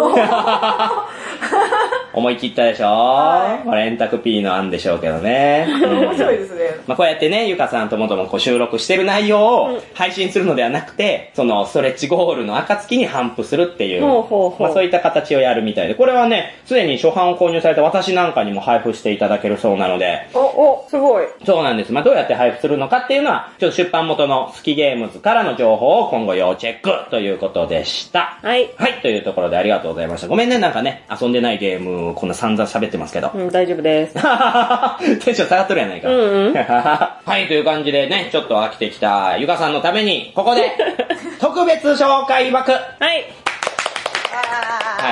思い切ったでしょ、はい、これ円卓 P の案でしょうけどね。 面白いですね。 まあこうやってね、ゆかさんともともこう収録してる内容を配信するのではなくて、そのストレッチゴールの暁に頒布するっていう、ほうほうほう、まあそういった形をやるみたいで、これはね、すでに初版を購入された私なんかにも配布していただけるそうなので。 お、お、すごい。 そうなんです。まあどうやって配布するのかっていうのは、ちょっと出版元のスキゲームズからの情報を今後要チェックということでした。はい。はい、というところでありがとうございました。ごめんね、なんかね、遊んでないゲームこんな散々喋ってますけど。 うん、大丈夫です。テンション下がっとるやないか。うんうん、はい、という感じでね、ちょっと飽きてきたゆかさんのために、ここで、特別紹介枠。はい。はい。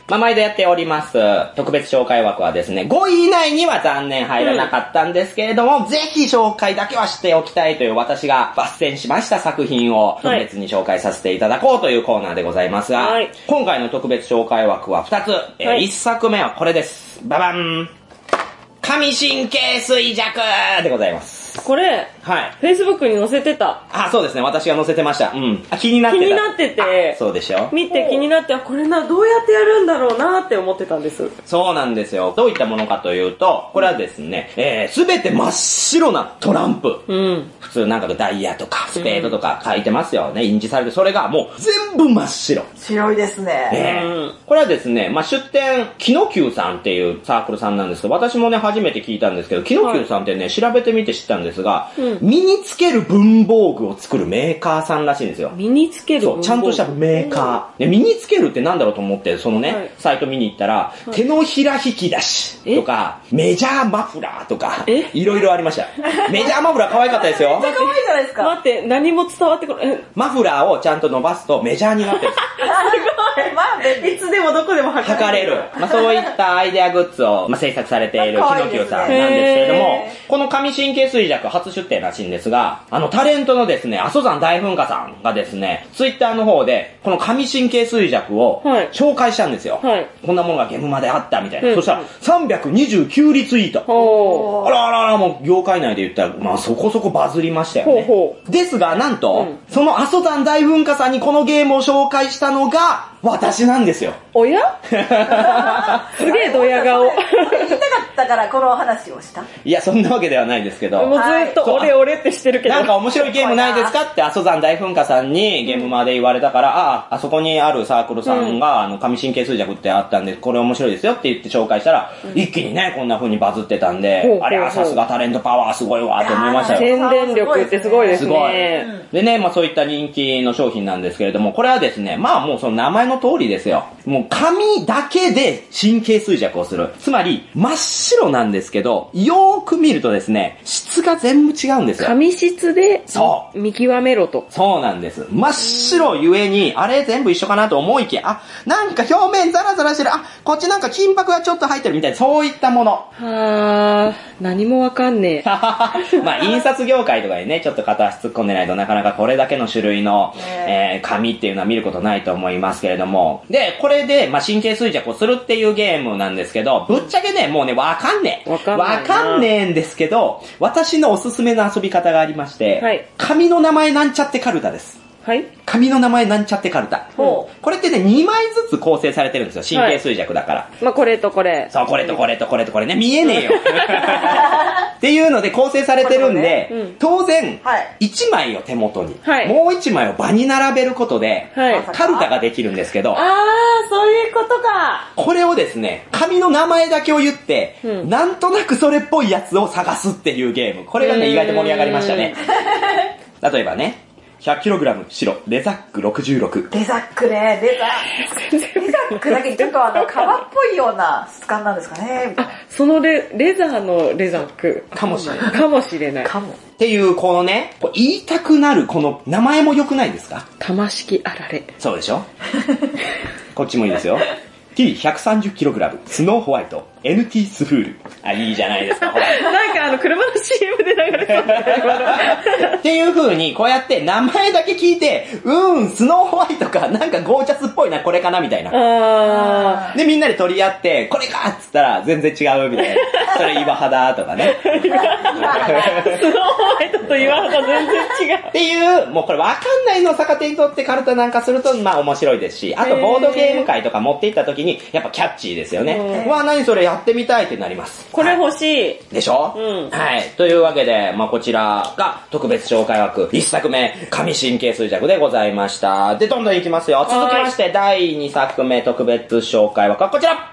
まあ、毎度やっております。特別紹介枠はですね、ごい以内には残念入らなかったんですけれども、うん、ぜひ紹介だけはしておきたいという私が抜粋しました作品を特別に紹介させていただこうというコーナーでございますが、はい、今回の特別紹介枠はふたつ。えーはい、いっさくめはこれです。ババン。上神経衰弱でございます。 これ、はい。Facebook に載せてた。 あ、そうですね。私が載せてました。うん。あ、気になってた。 気になってて。 そうでしょ。 見て気になって、これな、どうやってやるんだろうなって思ってたんです。 そうなんですよ。どういったものかというと、これはですね、えー、すべて真っ白なトランプ。うん。普通なんかダイヤとかスペードとか書いてますよね。印字されて、それがもう全部真っ白。 白いですね。 えー、これはですね、まあ、出展、キノキューさんっていうサークルさんなんですけど、私もね、初めて聞いたんですけど、キノキューさんってね、はい、調べてみて知ったんですが、うん、身につける文房具を作るメーカーさんらしいんですよ。 身につける文房具そう、ちゃんとしたメーカー。で身につけるってなんだろうと思って、そのね、はい、サイト見に行ったら、はい、手のひら引き出しとか、メジャーマフラーとか、いろいろありました。メジャーマフラー可愛かったですよ。 めっちゃ可愛いじゃないですか。 待って、何も伝わってこない。 マフラーをちゃんと伸ばすとメジャーになってる。 すごい。まあ、いつでもどこでも測れる。まあ、そういったアイデアグッズを、まあ、制作されているキノキューさんなんですけれども、この上神経衰弱初出展らしいんですが、あのタレントのですね、阿蘇山大噴火さんがですね、ツイッターの方で、この上神経衰弱を紹介したんですよ。はい、こんなものがゲームまであったみたいな。うん、そしたら、さんびゃくにじゅうきゅうリツイート。あらあらあら、もう業界内で言ったら、まあそこそこバズりましたよね。ほうほうですが、なんと、うん、その阿蘇山大噴火さんにこのゲームを紹介したのが、私なんですよ。 おやすげえドヤ顔。 言いたかったからこの話をした？ いや、そんなわけではないですけど。 もうずっと俺俺ってしてるけど。 なんか面白いゲームないですかって阿蘇山大噴火さんにゲームまで言われたから、うん、ああ、あそこにあるサークルさんが、うん、あの、上神経衰弱ってあったんで、これ面白いですよって言って紹介したら、うん、一気にね、こんな風にバズってたんで、うん、あれはさすがタレントパワーすごいわって思いましたよ。 宣伝力ってすごいですね。すごい。 でね、まあそういった人気の商品なんですけれども、これはですね、まあもうその名前の通りですよ。もう紙だけで神経衰弱をする。つまり、真っ白なんですけど、よーく見るとですね、質が全部違うんですよ。 紙質で、そう。見極めろと。 そうなんです。真っ白ゆえに、あれ全部一緒かなと思いきや、あ、なんか表面ザラザラしてる、あ、こっちなんか金箔がちょっと入ってるみたいな、そういったもの。 はー、何もわかんねえ。 まあ、印刷業界とかにね、ちょっと片足突っ込んでないとなかなかこれだけの種類の、えー、紙っていうのは見ることないと思いますけれども。で、これで、まあ、神経衰弱をするっていうゲームなんですけど、ぶっちゃけね、もうね、わかんねえ。 わかんない。 わかんねえんですけど、私のおすすめの遊び方がありまして、はい、紙の名前なんちゃってカルタです。 はい。 紙の名前なんちゃってカルタ。ほう。これってね、にまいずつ構成されてるんですよ。神経衰弱だから。はい、 まあ、これとこれ。 そう、これとこれとこれとこれね、見えねえよ。っていうので構成されてるんで、ねうん、当然、はい、いちまいを手元に、はい、もういちまいを場に並べることで、はい、カルタができるんですけど、 あー、そういうことか。 これをですね、紙の名前だけを言って、うん、なんとなくそれっぽいやつを探すっていうゲーム。これがね、意外と盛り上がりましたね。例えばね、ひゃくキログラム 白、レザックろくじゅうろく。 レザックね、レザック。レザックだけちょっとあの、革っぽいような質感なんですかね。 あ、そのレ、レザーのレザック。 かもしれない。 かもしれない。 かも。 っていう、このね、言いたくなるこの名前も良くないですか？ 玉式あられ。 そうでしょこっちもいいですよ。ティーひゃくさんじゅうキログラム、スノーホワイト、エヌティー スフール。あ、いいじゃないですか、ほら。 なんかあの、車の シーエム で流れそうだっていう風に、こうやって名前だけ聞いて、うーん、スノーホワイトか、なんかゴージャスっぽいな、これかな、みたいな。あで、みんなで取り合って、これかっつったら、全然違う、みたいな。それ岩肌とかね。スノーホワイトと岩肌全然違う。 っていう、もうこれわかんないのを逆手に取ってカルタなんかすると、まあ面白いですし、あとボードゲーム会とか持って行った時に、やっぱキャッチーですよね。うわ、何それやってみたいってなります。 これ欲しい。 でしょ？うん。はい。というわけで、まあこちらが特別紹介枠いっさくめ、上神経衰弱でございました。で、どんどんいきますよ。続きまして、だいにさくめ特別紹介枠はこちら！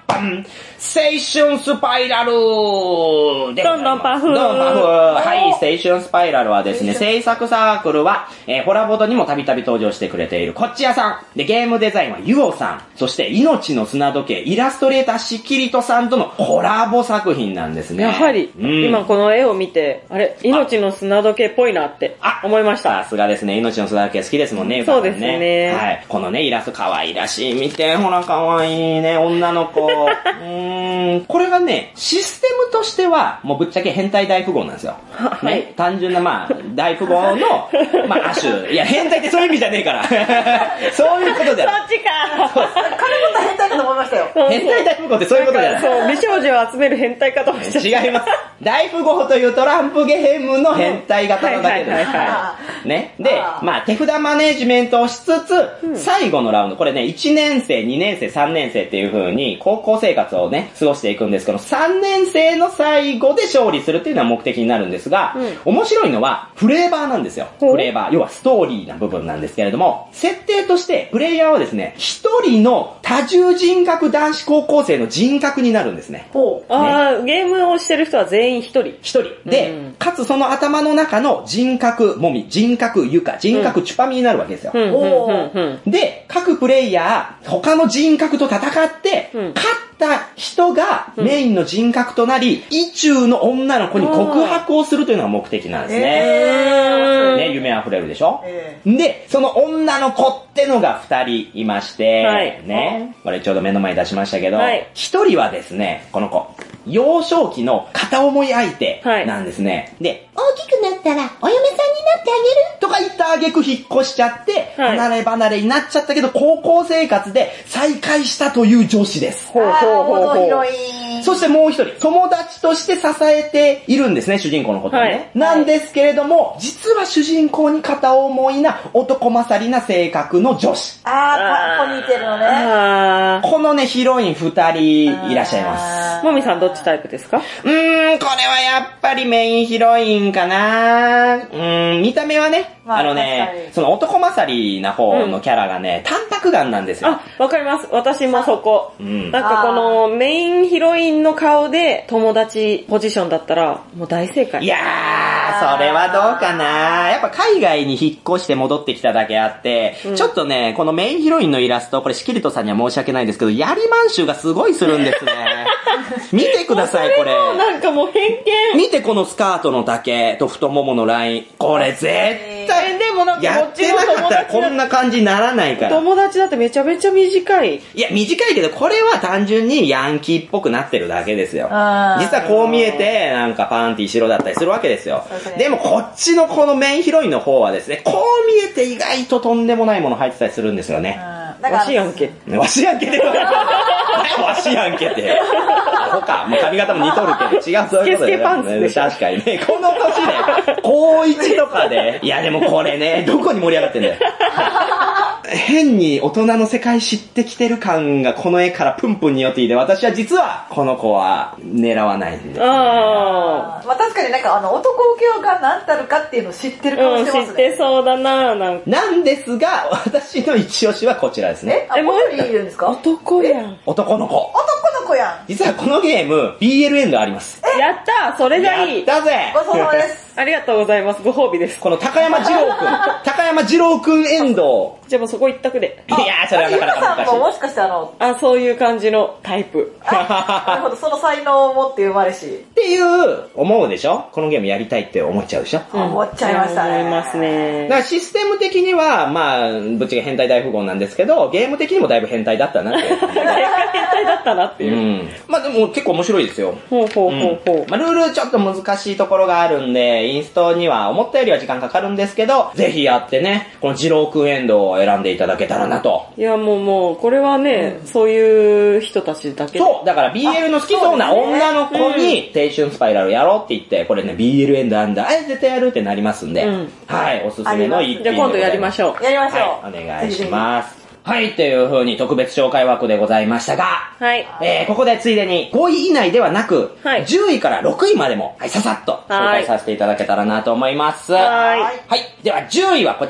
バン青春スパイラルでどんどんパフどんどんパフはい、青春スパイラルはですね、制作サークルは、えー、ホラボードにもたびたび登場してくれているこっち屋さん。で、ゲームデザインはユオさん。そして、命の砂時計、イラストレーターしきりとさんとのコラボ作品なんですね。 やはり、うん、今この絵を見て、あれ、命の砂時計っぽいなって思いました。 さすがですね、命の砂時計好きですもんね、 そうですね。 はい。このね、イラスト可愛らしい。見て、ほら可愛いね、女の子。うーん、これがね、システムとしては、もうぶっちゃけ変態大富豪なんですよ。 はい。 ね、単純な、まあ、大富豪の、まあ、亜種。いや、変態ってそういう意味じゃねえから。そういうことじゃない。 そっちか。 金持った変態かと思いましたよ。 変態大富豪ってそういうことじゃない。 そう、美少女を集める変態かと思っちゃった。 違います。大富豪というトランプゲームの変態型のだけです。はいはいはいはい。ね。で、まあ、手札マネジメントをしつつ、うん、最後のラウンド、これね、いちねん生、にねん生、さんねん生っていう風に、高校生活をね、過ごしていくんですけど、さんねん生の最後で勝利するっていうのは目的になるんですが、うん、面白いのは、フレーバーなんですよ。フレーバー。要はストーリーな部分なんですけれども、設定として、プレイヤーはですね、一人の多重人格男子高校生の人格になるんですね。 ほう。ああ、ゲームをしてる人は全員一人。 一人。で、うん、かつその頭の中の人格もみ、人格ゆか、人格チュパミになるわけですよ。うん、おで、各プレイヤー、他の人格と戦って、うん、勝った人がメインの人格となり、うん、意中の女の子に告白をするというのが目的なんですね。えー、ね、夢あふれるでしょ、えー、で、その女の子ってのが二人いまして、はい、ね、これちょうど目の前に出しましたけど、一、はい、人はですね、この子、幼少期の片思い相手なんですね。はい、で、大きくなったらお嫁さんになってあげるとか言った挙句引っ越しちゃって、はい、離れ離れになっちゃったけど、高校生活で再会したという女子です。 ほうほうほうほう。 そしてもう一人、友達として支えているんですね、主人公のことをね。はい、なんですけれども、実は主人公に片思いな男勝りな性格の女子。 あー、ここに似てるのね。 このね、ヒロイン二人いらっしゃいます。 もみさんどっちタイプですか？ うーん、これはやっぱりメインヒロインかな。うーん、見た目はね、まあ、あのね、その男勝りな方のキャラがね、うん、淡白眼なんですよ。 あ、わかります。私もそこ。うん、なんかこのメインヒロインの顔で友達ポジションだったらもう大正解。 いやー、それはどうかな。やっぱ海外に引っ越して戻ってきただけあって、うん、ちょっとね、このメインヒロインのイラスト、これしきりとさんには申し訳ないんですけど、やりまんしゅうがすごいするんですね。見てください、これ。 なんかもう偏見。 見てこのスカートの丈と太もものライン。これ絶対、 でもなんかやってなかったらこんな感じにならないから。 友達だってめちゃめちゃ短い。 いや、短いけど、これは単純にヤンキーっぽくなってるだけですよ。実はこう見えて、なんかパンティ白だったりするわけですよ。でもこっちのこのメインヒロインの方はですね、こう見えて意外ととんでもないもの入ってたりするんですよね。 わしやんけ。 わしやんけって。わしやんけって。ほか、もう髪型も似とるけど、違うそういうことで、ね。スケスケパンツでしょ。確かにね。この年で、高一とかで。いやでもこれね、どこに盛り上がってんだよ。変に大人の世界知ってきてる感がこの絵からプンプンによっていて、私は実はこの子は狙わないんです、ね。 ああ。まあ確かになんかあの男受けが何たるかっていうのを知ってるかもしれませんね。 うん、知ってそうだななんか。 なんですが、私の一押しはこちらですね。 え、あ、もう一人いるんですか？ 男やん。 男の子。 男の子やん。 実はこのゲーム、ビーエル エンドあります。 やったー、それがいい。 やったぜ。 ごちそうさまです。 ありがとうございます。ご褒美です。 この高山二郎くん、高山二郎くんエンド。 じゃあもうそこ一択で。 いやー、それはなかなか難しい。 さんももしかしてあの、 あ、そういう感じのタイプ。 なるほど、その才能を持って生まれし。 っていう、思うでしょ？このゲームやりたいって思っちゃうでしょ？ うん、思っちゃいましたね。 思いますね。 だからシステム的には、まあ、ぶっちゃけ変態大富豪なんですけど、ゲーム的にもだいぶ変態だったなって。変態だったなっていう。うん。 まあでも結構面白いですよ。 ほうほうほうほう。 うん、まあルールちょっと難しいところがあるんで、インストには思ったよりは時間かかるんですけど、ぜひやってね、この二郎くんエンドを選んでいただけたらなと。 いやもうもう、これはね、うん、そういう人たちだけで。 そう、だから ビーエル の好きそうな女の子に、青春スパイラルやろうって言って、これね、ビーエル エンドあんだ、あれ絶対やるってなりますんで、うん、はい、おすすめの一品でございます。 じゃあ今度やりましょう。 やりましょう。 はい、お願いします。はい、という風に特別紹介枠でございましたが、 はい。 えー、ここでついでにごい以内ではなく、はい、じゅういからろくいまでも、はい、ささっと紹介させていただけたらなと思います。 はい。 はい。ではじゅういはこちら。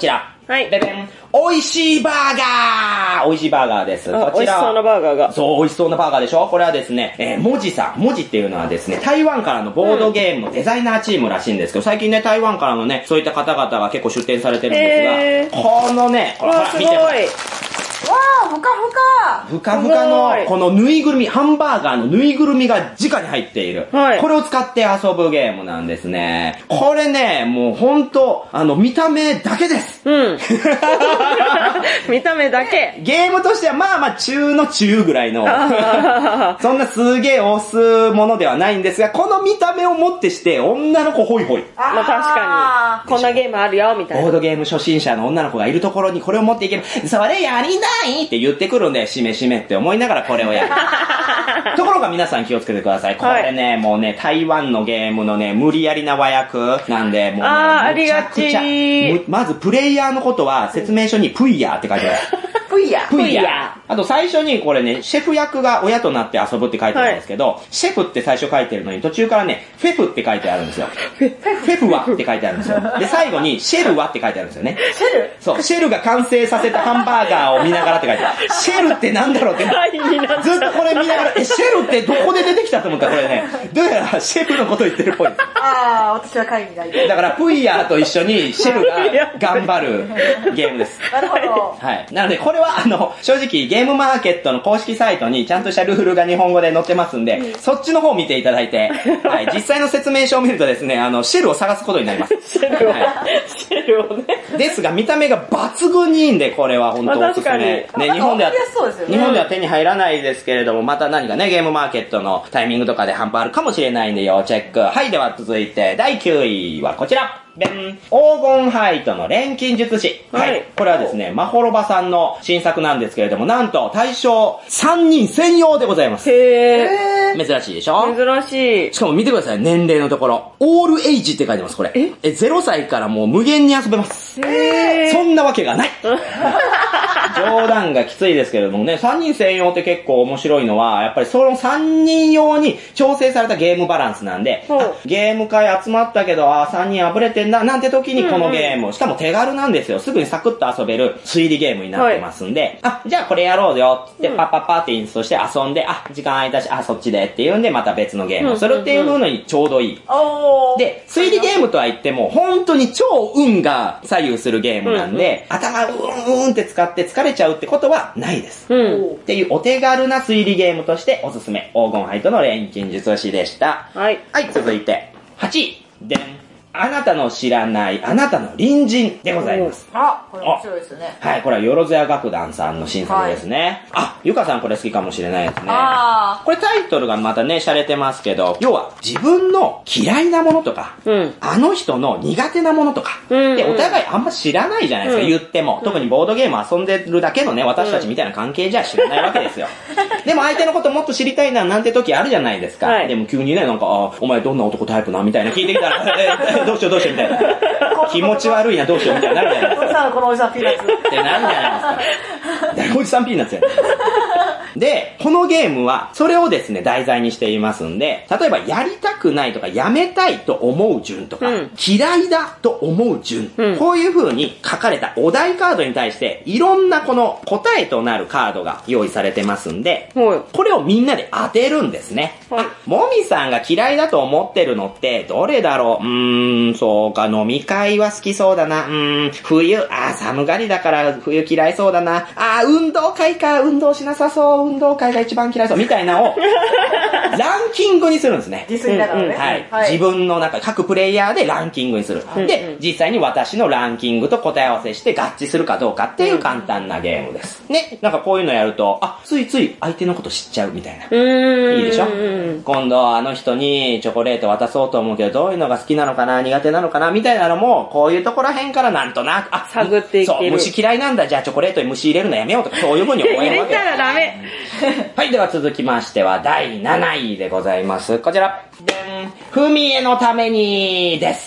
はい。 ベベン。美味しいバーガー美味しいバーガーです。こちら。 美味しそうなバーガーが。 そう、美味しそうなバーガーでしょ。これはですね、えー、文字さん。文字っていうのはですね、台湾からのボードゲームのデザイナーチームらしいんですけど、最近ね、台湾からのね、そういった方々が結構出展されてるんですが、このね、ほら、ほら、見てください。 わー、ふかふか。 ふかふかの、このぬいぐるみ、ハンバーガーのぬいぐるみが直に入っている。はい。これを使って遊ぶゲームなんですね。これね、もうほんと、あの、見た目だけです。 うん。見た目だけ。 ゲームとしてはまあまあ中の中ぐらいの、そんなすげえ押すものではないんですが、この見た目をもってして女の子ホイホイ。 まあ確かに。こんなゲームあるよ、みたいな。 ボードゲーム初心者の女の子がいるところにこれを持っていける。それやりないって言ってくるんで、しめしめって思いながらこれをやる。ところが皆さん気をつけてください。これね、はい、もうね、台湾のゲームのね、無理やりな和訳なんで、もうね、 あー、ありがち。 まずプレイヤーのことは説明書にプイヤーって書いてある。 プイヤー。 プイヤー。あと最初にこれね、シェフ役が親となって遊ぶって書いてあるんですけど、はい、シェフって最初書いてるのに途中からね、フェフって書いてあるんですよ。フェフはって書いてあるんですよ。で、最後にシェルはって書いてあるんですよね。 シェルそう、シェルが完成させたハンバーガーを見ながらって書いてある。シェルってなんだろうって。ずっとこれ見ながら、え、シェルってどこで出てきたと思ったらこれね、どうやらシェフのこと言ってるっぽいです。 あー、私は会議がいい。 だからプイヤーと一緒にシェルが頑張るゲームです。 なるほど。 はい。なのでこれはあの、正直ゲームマーケットの公式サイトにちゃんとしたルールが日本語で載ってますんで、うん、そっちの方を見ていただいて、はい。実際の説明書を見るとですね、あの、シェルを探すことになります。 シェルを、はい、シェルをね。 ですが見た目が抜群にいいんで、これは本当おすすめ。ね、日本では、日本では手に入らないですけれども、また何かね、ゲームマーケットのタイミングとかで反発あるかもしれないんで要チェック。はい、では続いてだいきゅういはこちら。ベン。黄金ハイトの錬金術師。はい。はい、これはですね、マホロバさんの新作なんですけれども、なんと対象さんにん専用でございます。 へー。珍しいでしょ？ 珍しい。 しかも見てください、年齢のところ。オールエイジって書いてます、これ。ええ、ゼロさいからもう無限に遊べます。 へー。 そんなわけがない。冗談がきついですけれどもね、さんにん専用って結構面白いのは、やっぱりそのさんにん用に調整されたゲームバランスなんで、ゲーム会集まったけど、あ、さんにんあぶれてんな、なんて時にこのゲーム、うんうん、しかも手軽なんですよ。すぐにサクッと遊べる推理ゲームになってますんで、はい、あ、じゃあこれやろうよって、パッパッパってインストして遊んで、あ、時間空いたし、あ、そっちでっていうんで、また別のゲームをするっていうのにちょうどいい。 うんうん、 で、推理ゲームとは言っても、本当に超運が左右するゲームなんで、うんうん、頭うーんうーんって使って疲れちゃうってことはないです。 うん、 っていうお手軽な推理ゲームとしておすすめ。黄金ハイトの錬金術師でした。 はい。 はい、続いて、はちい。でん。あなたの知らないあなたの隣人でございます。 あ、これ面白いですね。 はい、これはよろずや楽団さんの新作ですね。はい、あ、ゆかさんこれ好きかもしれないですね。 あ、 これタイトルがまたね、洒落てますけど、要は自分の嫌いなものとか、 うん、 あの人の苦手なものとか、うんうん、で、お互いあんま知らないじゃないですか、うん、言っても。特にボードゲーム遊んでるだけのね、私たちみたいな関係じゃ知らないわけですよ。でも相手のこともっと知りたいななんて時あるじゃないですか。はい、でも急にね、なんか、あ、お前どんな男タイプなみたいな聞いてきたら、えどうしようどうしようみたいな。気持ち悪いなどうしようみたいになるじゃないですか。 おじさんこのおじさんピーナッツってなるじゃないですか。誰もおじさんピーナッツやねん。で、このゲームはそれをですね題材にしていますんで、例えばやりたくないとかやめたいと思う順とか、うん、嫌いだと思う順、うん、こういう風に書かれたお題カードに対していろんなこの答えとなるカードが用意されてますんで、 はい、 これをみんなで当てるんですね。はい、あ、もみさんが嫌いだと思ってるのってどれだろう。うーん、そうか、飲み会は好きそうだな。うーん、冬、あー、寒がりだから冬嫌いそうだな。あー、運動会か、運動しなさそう、運動会が一番嫌いそう、みたいなのを、ランキングにするんですね。 ディスりながらね。 はい。はい、自分の中、各プレイヤーでランキングにする。うん、で、実際に私のランキングと答え合わせして合致するかどうかっていう簡単なゲームです。ね、なんかこういうのやると、あ、ついつい相手のこと知っちゃうみたいな。 うーん、 いいでしょ。今度あの人にチョコレート渡そうと思うけど、どういうのが好きなのかな、苦手なのかな、みたいなのも、こういうところへんからなんとなく、あ、 探っていける。 そう、虫嫌いなんだ、じゃあチョコレートに虫入れるのやめようとか、そういう風に思えるわけ。 入れたらダメ。 はい、では続きましては、だいなないでございます。こちら。でん。ふみえのためにです。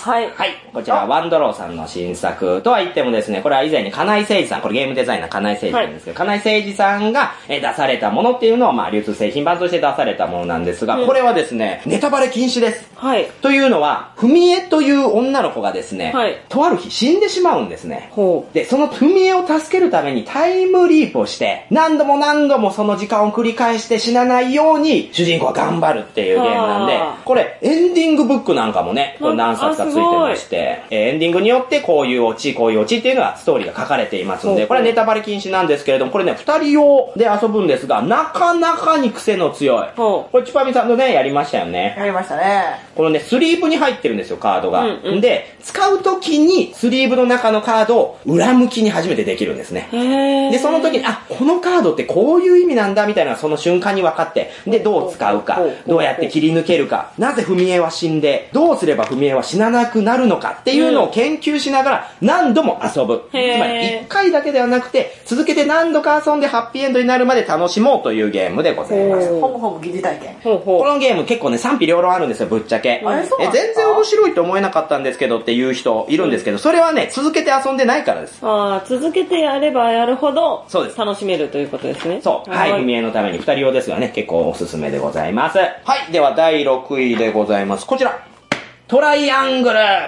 はい。 はい。こちらはワンドローさんの新作とは言ってもですね、これは以前に金井誠二さん、これゲームデザイナー金井誠二なんですけど、はい、金井誠二さんが出されたものっていうのを、まあ、流通製品版として出されたものなんですが、うん、これはですね、ネタバレ禁止です。 はい。 というのは、ふみえという女の子がですね、はい、とある日死んでしまうんですね。 ほう。 で、そのふみえを助けるためにタイムリープをして、何度も何度もその時間を繰り返して死なないように、主人公は頑張るっていうゲームなんで、これ、エンディングブックなんかもね、これ何冊かついてまして、エンディングによってこういうオチ、こういうオチっていうのはストーリーが書かれていますので、これはネタバレ禁止なんですけれども、これね、二人用で遊ぶんですが、なかなかに癖の強い。これ、チュパミさんとね、やりましたよね。 やりましたね。 このね、スリーブに入ってるんですよ、カードが。 うんうん、 で、使うときに、スリーブの中のカードを裏向きに初めてできるんですね。で、その時に、あ、このカードってこういう意味なんだ、みたいなその瞬間に分かって、で、どう使うか、どうやって切り抜けるか、なぜフミエは死んで、どうすればフミエは死ななくなるのかっていうのを研究しながら何度も遊ぶ。つまり、一回だけではなくて、続けて何度か遊んでハッピーエンドになるまで楽しもうというゲームでございます。 ほぼほぼ疑似体験。 このゲーム結構ね、賛否両論あるんですよ、ぶっちゃけ。え、全然面白いと思えなかったんですけどっていう人いるんですけど、それはね、続けて遊んでないからです。 ああ、続けてやればやるほど、そうです。楽しめるということですね。 そう。はい、フミエのためにふたり用ですがね、結構おすすめでございます。はい、ではだいろくいでございます。こちら。トライアングル、はい、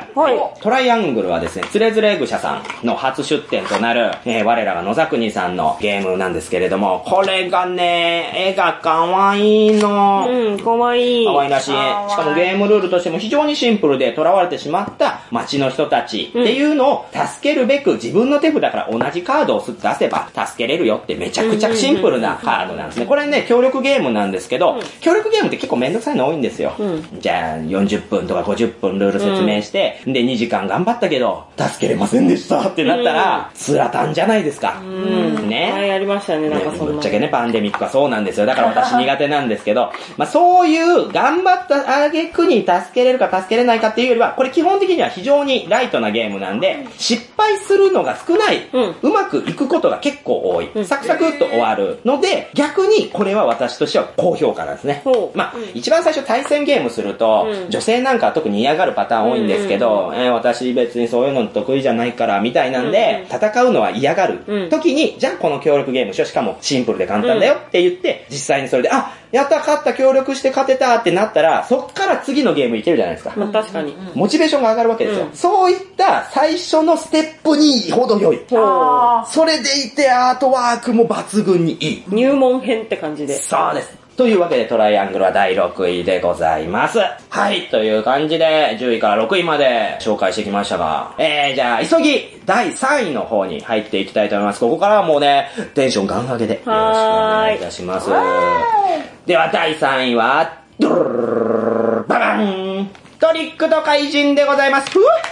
トライアングルはですね、つれづれぐしゃさんの初出展となる、えー、我らが野沢国さんのゲームなんですけれども、これがね、絵がかわいいの。 うん、かわいい。 かわいらしい。しかもゲームルールとしても非常にシンプルで囚われてしまった街の人たちっていうのを助けるべく、自分の手札から同じカードを出せば助けれるよってめちゃくちゃシンプルなカードなんですね。これね、協力ゲームなんですけど、うん、協力ゲームって結構めんどくさいの多いんですよ。うん、じゃあよんじゅっぷんとかごじゅっぷんルール説明して、うん、でにじかん頑張ったけど助けれませんでしたってなったら、つらたんじゃないですか。 うん、ね。はい、ありましたね、なんかそんな。 ぶっちゃけね、パンデミックはそうなんですよ。だから私苦手なんですけど、まあそういう頑張った挙句に助けれるか助けれないかっていうよりは、これ基本的には非常にライトなゲームなんで、失敗するのが少ない、うん、うまくいくことが結構多い、うん、サクサクっと終わるので、逆にこれは私としては高評価なんですね。まあ、うん、一番最初対戦ゲームすると、うん、女性なんかは特に嫌がるパターン多いんですけど、うんうんうん、えー、私別にそういうの得意じゃないからみたいなんで、うんうん、戦うのは嫌がる、うん、時に、じゃあこの協力ゲームしよう、しかもシンプルで簡単だよって言って、実際にそれで、あ、やった勝った協力して勝てたってなったら、そっから次のゲームいけるじゃないですか。 まあ、確かに。 モチベーションが上がるわけですよ。うん、そういった最初のステップに程よい。それでいてアートワークも抜群にいい。 入門編って感じで。 そうです。というわけでトライアングルはだいろくいでございます。はい、という感じでじゅういからろくいまで紹介してきましたが、えー、じゃあ急ぎだいさんいの方に入っていきたいと思います。ここからはもうね、テンションガン上げでよろしくお願いいたします。ではだいさんいは、ドゥルルルルルババントリックと怪人でございます。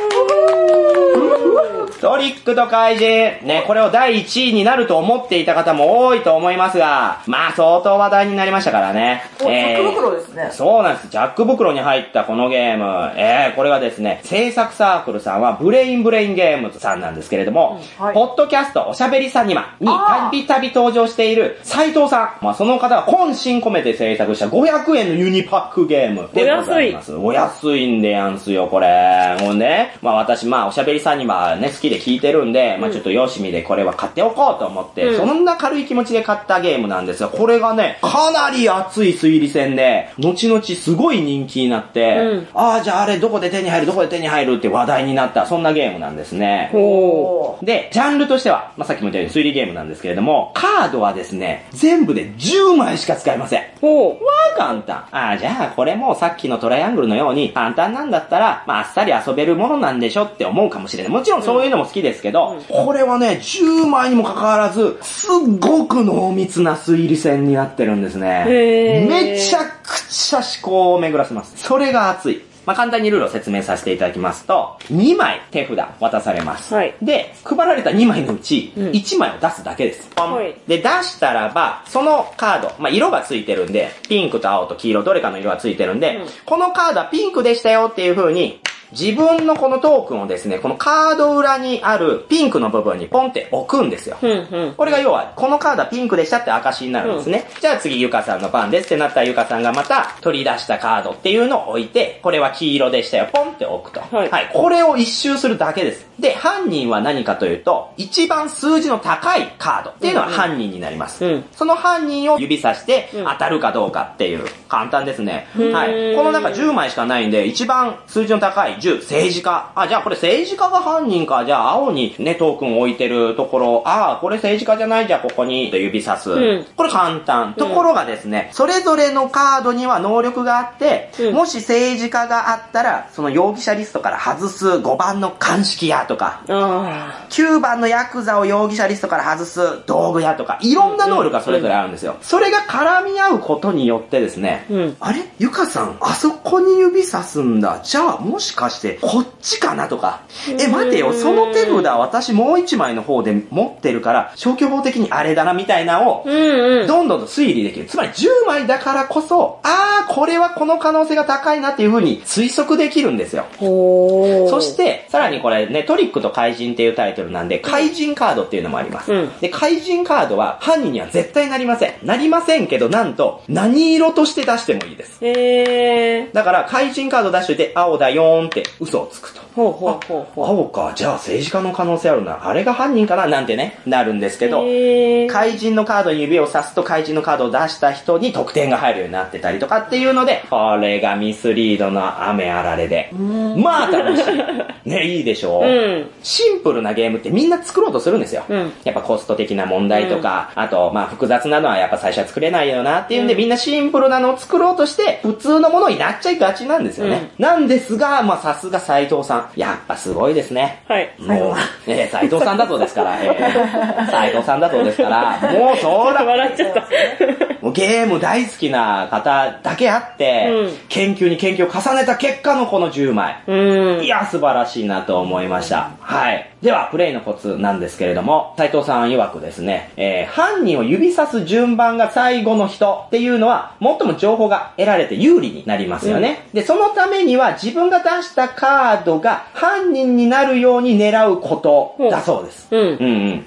トリックと怪人。ね、これをだいいちいになると思っていた方も多いと思いますが、まあ相当話題になりましたからね。 えー、ジャック袋ですね。 そうなんです。ジャック袋に入ったこのゲーム。えー、これがですね、制作サークルさんはブレインブレインゲームズさんなんですけれども、うんはい、ポッドキャストおしゃべりサニマにたびたび登場している斉藤さん。まあその方が懇親込めて制作したごひゃくえんのユニパックゲームでございます。お安い。お安いんでやんすよ、これ。もうね、まあ私、まあおしゃべりサニマね、好きで聞いてるんで、まあちょっとよしみでこれは買っておこうと思って、うん、そんな軽い気持ちで買ったゲームなんですが、これがね、かなり熱い推理戦で、後々すごい人気になって、うん、ああ、じゃああれどこで手に入る、どこで手に入るって話題になった、そんなゲームなんですね。で、ジャンルとしては、まあさっきも言ったように推理ゲームなんですけれども、カードはですね、全部でじゅうまいしか使えません。わあ、簡単。ああ、じゃあこれもさっきのトライアングルのように、簡単なんだったら、まあ、あっさり遊べるものなんでしょって思うかもしれない。もちろんそういうのも好きですけど、うん、これはね、じゅうまいにもかかわらず、すっごく濃密な推理戦になってるんですね。めちゃくちゃ思考を巡らせます。それが熱い。まあ、簡単にルールを説明させていただきますと、にまい手札渡されます。はい、で、配られたにまいのうち、いちまいを出すだけです。はい、で、出したらば、そのカード、まあ、色がついてるんで、ピンクと青と黄色、どれかの色がついてるんで、うん、このカードはピンクでしたよっていう風に、 自分のこのトークンをですね、このカード裏にあるピンクの部分にポンって置くんですよ。 うんうん、 これが要は、このカードはピンクでしたって証になるんですね。うん、じゃあ次ゆかさんの番ですってなったらゆかさんがまた取り出したカードっていうのを置いて、これは黄色でしたよ、ポンって置くと。はい。はい。これを一周するだけです。で、犯人は何かというと、一番数字の高いカードっていうのは犯人になります。うんうん、その犯人を指さして当たるかどうかっていう、簡単ですね。うん、はい。この中じゅうまいしかないんで、一番数字の高いじゅう、政治家。あ、じゃあこれ政治家が犯人か。じゃあ青にね、トークンを置いてるところ、ああ、これ政治家じゃない、じゃあここにと指さす。うん、これ簡単。ところがですね、それぞれのカードには能力があって、うん、もし政治家があったら、その容疑者リストから外すごばんの鑑識屋とか、きゅうばんのヤクザを容疑者リストから外す道具屋とか、いろんな能力がそれぞれあるんですよ。うん、それが絡み合うことによってですね、うん、あれゆかさん、あそこに指さすんだ。じゃあもしかしてこっちかなとか、え、待てよ、その手札私もう一枚の方で持ってるから、消去法的にあれだなみたいなのを、どんどんと推理できる。つまりじゅうまいだからこそ、あー、これはこの可能性が高いなっていう風に推測できるんですよ。そして、さらにこれね、トリックと怪人っていうタイトルなんで、怪人カードっていうのもあります。うん、で、怪人カードは犯人には絶対なりません。なりませんけど、なんと、何色として出してもいいです。へー。だから、怪人カード出しといて、青だよーんって嘘をつくと。ほうほうほうほう。青か、じゃあ政治家の可能性あるな。あれが犯人かななんてね、なるんですけど、怪人のカードに指を刺すと怪人のカードを出した人に得点が入るようになってたりとかっていうので、これがミスリードの雨あられで。まあ楽しい。ね、いいでしょう、うん、シンプルなゲームってみんな作ろうとするんですよ。うん、やっぱコスト的な問題とか、うん、あと、まあ複雑なのはやっぱ最初は作れないよなっていうんで、うん、みんなシンプルなのを作ろうとして、普通のものになっちゃいがちなんですよね。うん、なんですが、まあさすが斉藤さん。やっぱすごいですね。はい。もう、えー、斉藤さんだそうですから、えー、斉藤さんだそうですから、もうそうだ。 笑っちゃった。 もうゲーム大好きな方だけあって、うん、研究に研究を重ねた結果のこのじゅうまい。うん、いや、素晴らしいなと思いました。はい。では、プレイのコツなんですけれども、斉藤さん曰くですね、えー、犯人を指さす順番が最後の人っていうのは、最も情報が得られて有利になりますよね。うん、で、そのためには自分が出したカードが犯人になるように狙うことだそうです。うん。うんうん。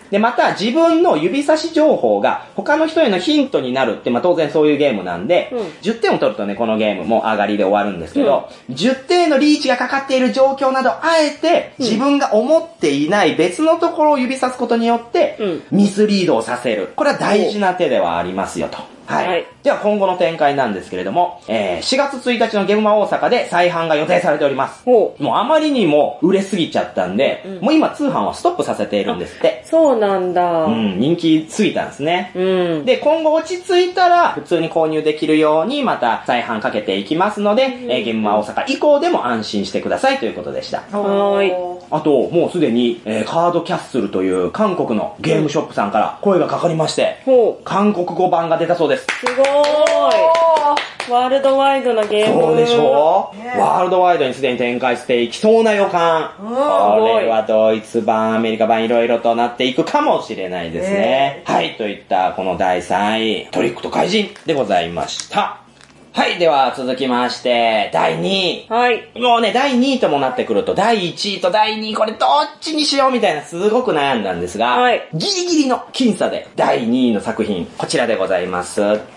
で、また自分の指差し情報が他の人へのヒントになるって、まあ当然そういうゲームなんで、うん、じゅってんを取るとね、このゲームも上がりで終わるんですけど、うん、じゅってんのリーチがかかっている状況など、あえて自分が思っていない別のところを指さすことによって、うん、ミスリードをさせる。これは大事な手ではありますよと。はい。はい、では今後の展開なんですけれども、えー、しがつついたちのゲームマ大阪で再販が予定されております。もうあまりにも売れすぎちゃったんで、うん、もう今通販はストップさせているんですって。 そうなんだ。 うん、人気すぎたんですね。うん。で、今後落ち着いたら普通に購入できるようにまた再販かけていきますので、うん、えー、ゲームマ大阪以降でも安心してくださいということでした。はい。あと、もうすでに、えー、カードキャッスルという韓国のゲームショップさんから声がかかりまして、うん、韓国語版が出たそうです。 すごーい。ワールドワイドなゲーム。 そうでしょ、ね、ワールドワイドにすでに展開していきそうな予感。うん、これはドイツ版、アメリカ版いろいろとなっていくかもしれないですね。はい、といったこのだいさんい、トリックと怪人でございました。はい、では続きまして、だいにい。はい。もうね、だいにいともなってくると、だいいちいとだいにい、これどっちにしようみたいなすごく悩んだんですが、はい、ギリギリの僅差でだいにいの作品、こちらでございます。ブル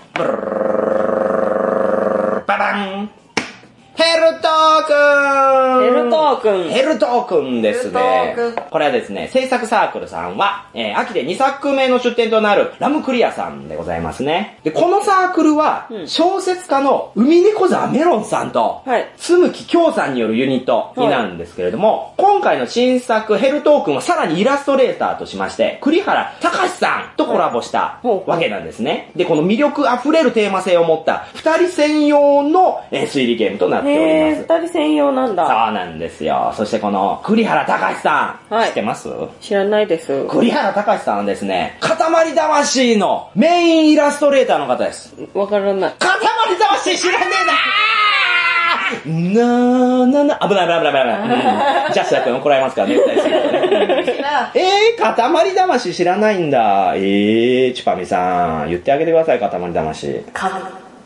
ーババンヘルトークンヘルトークンヘルトークンですね。これはですね、制作サークルさんは、えー、秋でにさくめの出展となるラムクリアさんでございますね。で、このサークルは、うん、小説家の海猫沢メロンさんと、はい、つむききょうさんによるユニットになるんですけれども、はい、今回の新作ヘルトークンはさらにイラストレーターとしまして、栗原隆さんとコラボしたわけなんですね。で、この魅力あふれるテーマ性を持った二人専用の、えー、推理ゲームとなっております。 へー、二人専用なんだ。 そうなんですよ。そしてこの栗原隆さん、はい、知ってます？ 知らないです。 栗原隆さんはですね、塊魂のメインイラストレーターの方です。 わからない。 塊魂知らねえなーなーなーな、危ない危ない危ない危ない。うん、ジャスト君怒られますからね。えー、塊魂知らないんだ。えー、チュパミさん、言ってあげてください、塊魂。 か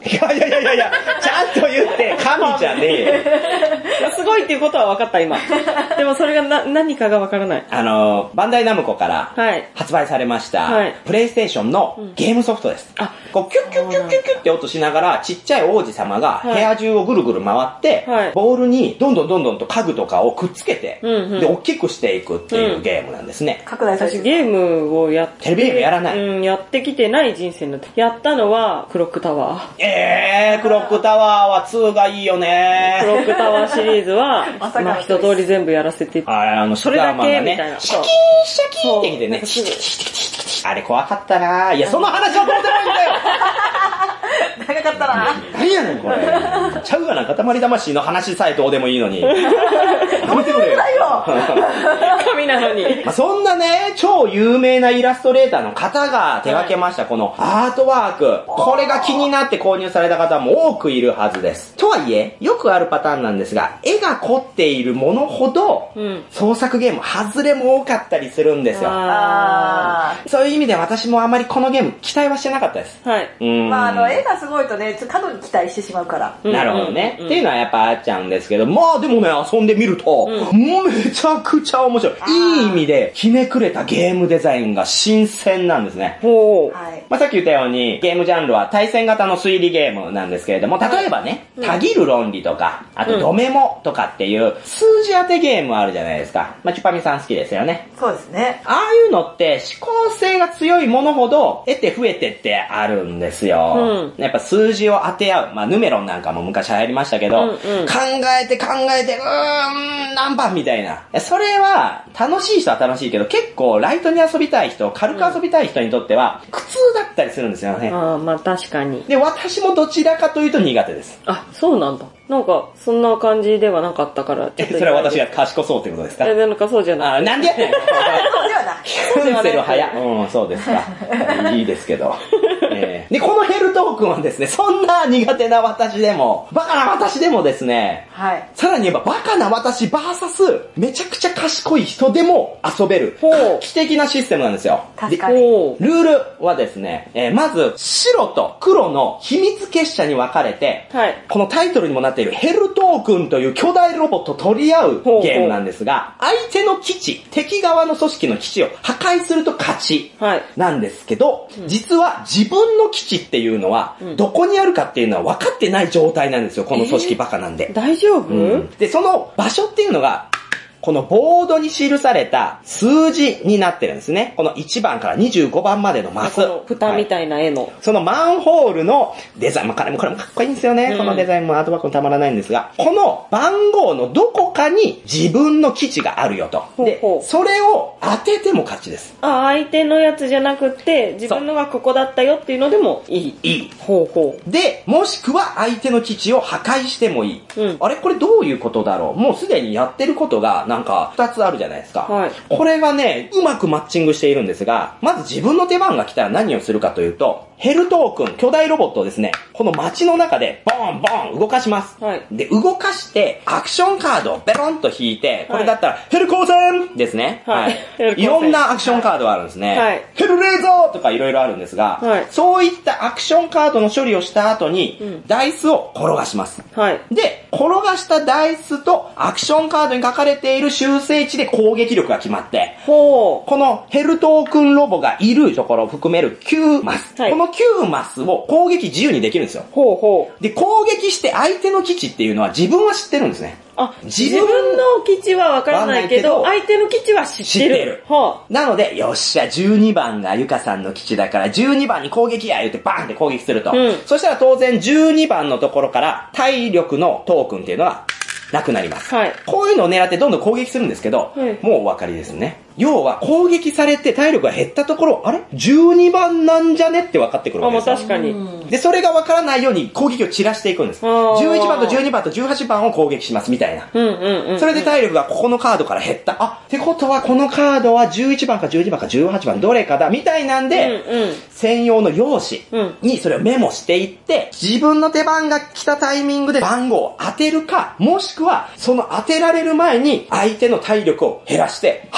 いやいやいやいや、ちゃんと言って、神じゃねえよ。すごいっていうことは分かった、今。でもそれがな何かが分からない。 あの、バンダイナムコから発売されました、はい、プレイステーションのゲームソフトです。うん、あこうキュッキュッキュッキュッキュッって音しながら、ちっちゃい王子様が部屋中をぐるぐる回って、はい、ボールにどんどんどんどんと家具とかをくっつけて、うんうん、で、大きくしていくっていうゲームなんですね。 うん、拡大されて私ゲームをやって、 テレビゲームやらない。 うん、やってきてない人生の時。やったのは、クロックタワー。 えー、クロックタワーはツーがいいよね。 クロックタワーシリーズは、まあ一通り全部やらせて、 ああの、 それだけみたいな。 シャキーンシャキーンってきてね。あれ怖かったな。いや、その話はどうでもいいんだよ。 長かったな。 何やねんこれ。ちゃうがな、塊魂の話さえどうでもいいのに。やめてくれよ。 神なのに。 まあ、そんなね、超有名なイラストレーターの方が手掛けました、このアートワーク。これが気になって購入された方も多くいるはずです。とはいえ、よくあるパターンなんですが、絵が凝っているものほど、うん、創作ゲーム、外れも多かったりするんですよ。あそういう意味で私もあまりこのゲーム期待はしてなかったです。 はい。 うんまあ、あの、絵がすごいとね、過度に期待してしまうから。 なるほどね。うんうん、っていうのはやっぱあっちゃうんですけど、まあでもね、遊んでみると、うん、もうめちゃくちゃ面白い。いい意味で、ひねくれたゲームデザインが新鮮なんですね。 ほう。 はい。 まあさっき言ったように、ゲームジャンルは対戦型の推理ゲームなんですけれども、例えばね、うん、たぎる論理とか、あとドメモとかっていう数字当てゲームあるじゃないですか。まあチュパミさん好きですよね。 そうですね。 ああいうのって思考性が強いものほど、得て増えてってあるんですよ。うん、やっぱ数字を当て合う。まあヌメロンなんかも昔流行りましたけど、うんうん、考えて考えて、うーん、何番みたいな。それは楽しい人は楽しいけど、結構ライトに遊びたい人、軽く遊びたい人にとっては苦痛だったりするんですよね。 ああ、まあ確かに。 で、私もどちらかというと苦手です。 あ、そうなんだ。なんか、そんな感じではなかったから。 え、それは私が賢そうってことですか？ え、なんかそうじゃない。 あ、なんでやねん。 そうではない。 クンセル早。うん、そうですか。いいですけど。えー、で、このヘルトークンはですね、そんな苦手な私でも、バカな私でもですね、はい。さらに言えば、バカな私バーサス、めちゃくちゃ賢い人でも遊べる、画期的なシステムなんですよ。 確かに。 ルールはですね、えー、まず、白と黒の秘密結社に分かれて、はい。このタイトルにもなっているヘルトークンという巨大ロボットを取り合うゲームなんですが、相手の基地、敵側の組織の基地を破壊すると勝ちなんですけど、はい、実は自分の基地っていうのは、どこにあるかっていうのは分かってない状態なんですよ、この組織バカなんで。 えー、大丈夫、うん、 で、その場所っていうのが、このボードに記された数字になってるんですね。このいちばんからにじゅうごばんまでのマス。この蓋みたいな絵の、はい。 そのマンホールのデザイン、まあ、これもこれもかっこいいんですよね。うん、このデザインもアートワークもたまらないんですが、この番号のどこかに自分の基地があるよと。で、ほうほうそれを当てても勝ちです。 あ、相手のやつじゃなくて、自分のがここだったよっていうのでもいい。 いい。 ほうほう。 で、もしくは相手の基地を破壊してもいい。うん、あれこれどういうことだろう？もうすでにやってることがなんかふたつあるじゃないですか。はい。これがね、うまくマッチングしているんですが、まず自分の出番が来たら何をするかというと、ヘルトークン、巨大ロボットをですね、この街の中でボンボン動かします。はい。で、動かして、アクションカードをベロンと引いて、これだったら、はい、ヘル光線ですね。はい。はい、いろんなアクションカードがあるんですね。はい。ヘルレーザーとかいろいろあるんですが、はい。そういったアクションカードの処理をした後に、うん、ダイスを転がします。はい。で、転がしたダイスとアクションカードに書かれている修正値で攻撃力が決まって、ほう。このヘルトークンロボがいるところを含めるきゅうマス。はい。このきゅうマスを攻撃自由にできるんですよ。ほうほう。で、攻撃して相手の基地っていうのは自分は知ってるんですね。 あ、自分の基地はわからないけど、相手の基地は知ってる。知ってる。はあ、なので、よっしゃ、じゅうにばんがゆかさんの基地だから、じゅうにばんに攻撃や言ってバーンって攻撃すると。うん、そしたら当然じゅうにばんのところから体力のトークンっていうのがなくなります。はい。こういうのを狙ってどんどん攻撃するんですけど、はい、もうお分かりですね。要は攻撃されて体力が減ったところ、あれ ?じゅうにばんなんじゃねって分かってくるわけですよ。 あ、もう確かに。 で、それが分からないように攻撃を散らしていくんです。じゅういちばんとじゅうにばんとじゅうはちばんを攻撃しますみたいな。うんうんうん。それで体力がここのカードから減った。あ、ってことはこのカードはじゅういちばんかじゅうにばんかじゅうはちばんどれかだみたいなんで、うんうん、専用の用紙にそれをメモしていって、自分の出番が来たタイミングで番号を当てるか、もしくはその当てられる前に相手の体力を減らして破壊する。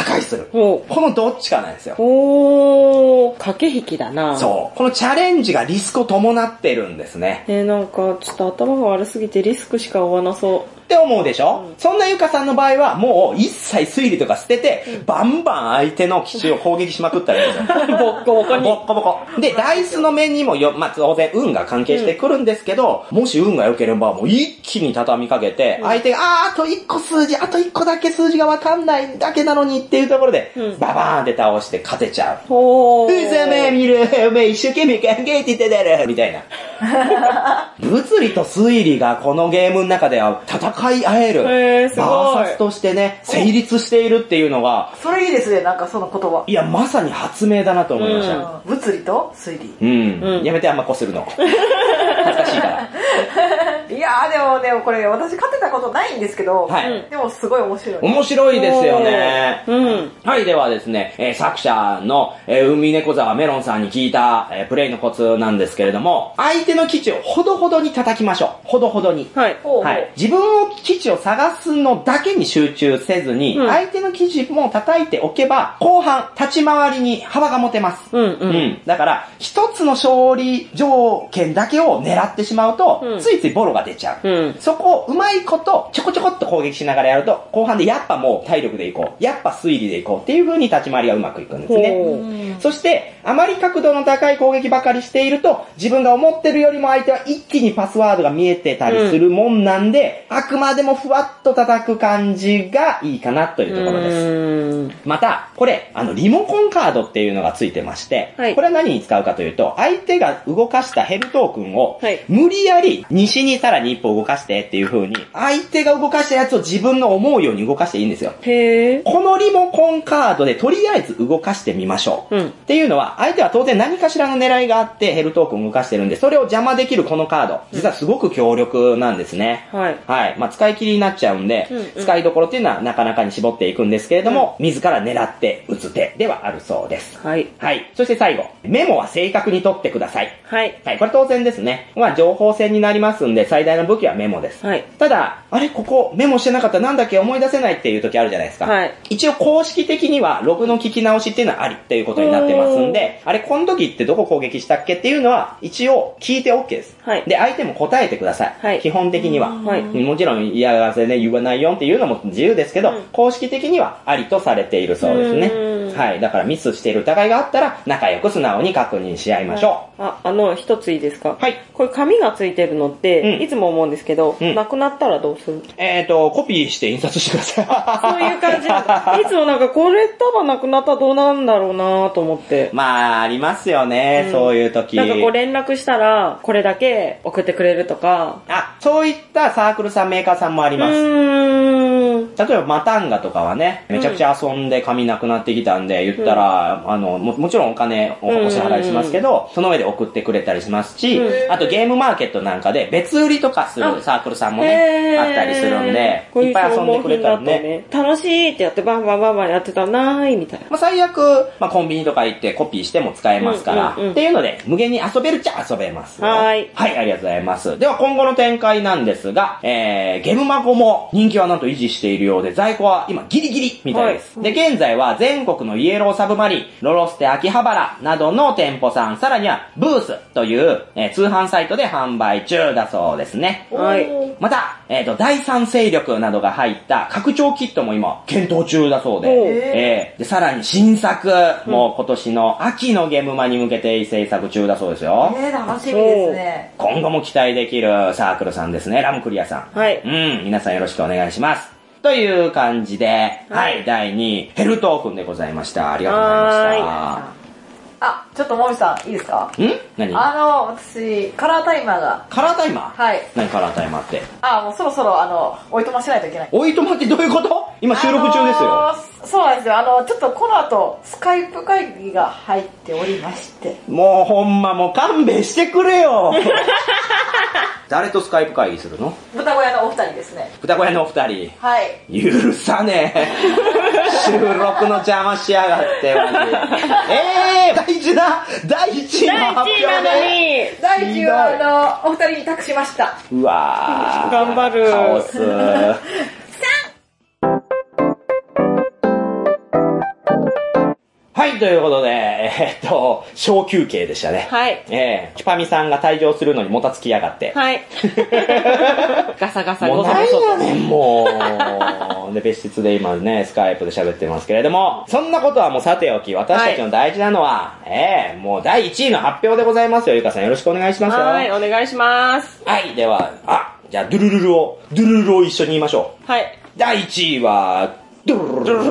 る。このどっちかなんですよ。 おー、駆け引きだな。 そう。このチャレンジがリスクを伴ってるんですね。 えー、なんか、ちょっと頭が悪すぎてリスクしか負わなそう。 って思うでしょ、うん、そんなゆかさんの場合はもう一切推理とか捨てて、うん、バンバン相手の基地を攻撃しまくったらいいんですよ。 ボッコボコに。 ボッコボコ。で、ダイスの面にもよ、まあ、当然運が関係してくるんですけど、うん、もし運が良ければもう一気に畳みかけて、うん、相手が、あー、あと一個数字、あと一個だけ数字がわかんないだけなのにっていうところで、うん、ババーンって倒して勝てちゃう。 ほー。ふざめ見る、お前一生懸命考えてただろみたいな。物理と推理がこのゲームの中では戦い合える。 へー、すごい。 バーサスとしてね、成立しているっていうのが。 それいいですね、なんかその言葉。 いや、まさに発明だなと思いました。うん、 物理と推理。 うん。うん、やめてあんまこするの。恥ずかしいから。 いやーでもね、これ私勝てたことないんですけど、はい、でもすごい面白い。 面白いですよね。うん。はい、ではですね、えー、作者の、えー、海猫沢メロンさんに聞いた、えー、プレイのコツなんですけれども、相手の基地をほどほどに叩きましょう。ほどほどに。はい。はい。自分の基地を探すのだけに集中せずに、うん、相手の基地も叩いておけば、後半、立ち回りに幅が持てます。うん、うん。うん。だから、一つの勝利条件だけを狙ってしまうと、うん、ついついボロが出ちゃう。うん、そこをうまいことちょこちょこっと攻撃しながらやると後半でやっぱもう体力でいこう、やっぱ推理でいこうっていう風に立ち回りがうまくいくんですね。そしてあまり角度の高い攻撃ばかりしていると自分が思ってるよりも相手は一気にパスワードが見えてたりするもんなんで、うん、あくまでもふわっと叩く感じがいいかなというところです。またこれあのリモコンカードっていうのがついてまして、はい、これは何に使うかというと相手が動かしたヘルトークンを無理やり西にさらに一歩動かしてっていう風に相手が動かしたやつを自分の思うように動かしていいんですよ。へー。このリモコンカードでとりあえず動かしてみましょう、うん、っていうのは相手は当然何かしらの狙いがあってヘルトークンを動かしてるんで、それを邪魔できるこのカード実はすごく強力なんですね、うん、はい、はい。まあ、使い切りになっちゃうんで、うんうん、使いどころっていうのはなかなかに絞っていくんですけれども、うん、自ら狙って打つ手ではあるそうです。はい、はい。そして最後メモは正確に取ってください。はい、はい。これ当然ですね。まあ情報戦になりますんで最大の武器はメモです。はい。ただあれここメモしてなかったなんだっけ思い出せないっていう時あるじゃないですか。はい。一応公式的にはログの聞き直しっていうのはありっていうことになってますんで、あれこの時ってどこ攻撃したっけっていうのは一応聞いて OK です。はい。で相手も答えてください。はい。基本的には。はい。もちろん嫌がらせで言わないよっていうのも自由ですけど、うん、公式的にはありとされているそうですね。はい。だからミスしている疑いがあったら仲良く素直に確認し合いましょう。はい、 あ、あの一ついいですか。はい。これ紙がついてるのって、うん、いつも思うんですけど、うん、なくなったらどうする？ えっとコピーして印刷してください。そういう感じなんです。いつもなんかこれ多分なくなったらどうなんだろうなと思って。 まあありますよね、うん、そういう時。 なんかこう連絡したらこれだけ送ってくれるとか。 あ、そういったサークルさんメーカーさんもあります。うーん。例えばマタンガとかはね、めちゃくちゃ遊んで紙なくなってきたんで、言ったら、うん、あの も, もちろんお金をお支払いしますけど、その上で送ってくれたりしますし、うん、あとゲームマーケットなんかで別売りとかするサークルさんもね、あったりするんで、いっぱい遊んでくれたらね、 ね楽しいってやってバンバンバンバンやってたらないみたいな。 まあ、最悪、まあ、コンビニとか行ってコピーしても使えますから、うんうんうん、っていうので無限に遊べるっちゃ遊べますよ。はい。はい、ありがとうございます。では今後の展開なんですが、えー、ゲームマゴも人気はなんと維持しているようで、在庫は今ギリギリみたいです。はい、で、現在は全国のイエローサブマリン、ロロステ秋葉原などの店舗さん、さらにはブースという、えー、通販サイトで販売中だそうですね。はい。また、えっと、第三勢力などが入った拡張キットも今検討中だそうで、えー、で、さらに新作も今年の秋のゲームマに向けて制作中だそうですよ。 えー、楽しみですね。 今後も期待できるサークルさんですね、ラムクリアさん。はい。うん、皆さんよろしくお願いします。という感じで、はい、はい、だいにい、ヘルトークンでございました。ありがとうございました。 あ、ちょっともみさん、いいですか？ ん？何？ あの、私、カラータイマーが。 カラータイマー？ はい。 何カラータイマーって？ あ、もうそろそろ、あの、おいとましないといけない。 おいとまってどういうこと？今収録中ですよ。 あのー、そうなんですよ。あの、ちょっとこの後、スカイプ会議が入っておりまして。 もうほんまもう勘弁してくれよ。誰とスカイプ会議するの？ 豚小屋のお二人ですね。 豚小屋のお二人。 はい。 許さねえ。収録の邪魔しやがって、マジで。えー、大事な、第一位の発表で。 第一位なのに。 第一位は、あの、お二人に託しました。 うわー。 頑張る。 カオス。 はい、ということで、えー、っと、小休憩でしたね。 はい。 えー、チュパミさんが退場するのにもたつきやがって。 はい。ガサガサゴソゴソ。もうなんやねん、もう。で、別室で今ね、スカイプで喋ってますけれども、そんなことはもうさておき、私たちの大事なのは、はい、えー、もうだいいちいの発表でございますよ。ゆかさんよろしくお願いしますよ。 はい、お願いします。 はい、では、あ、じゃあ、ドゥルルルを、ドゥルルルを一緒に言いましょう。はい。 だいいちいは、ドゥルルル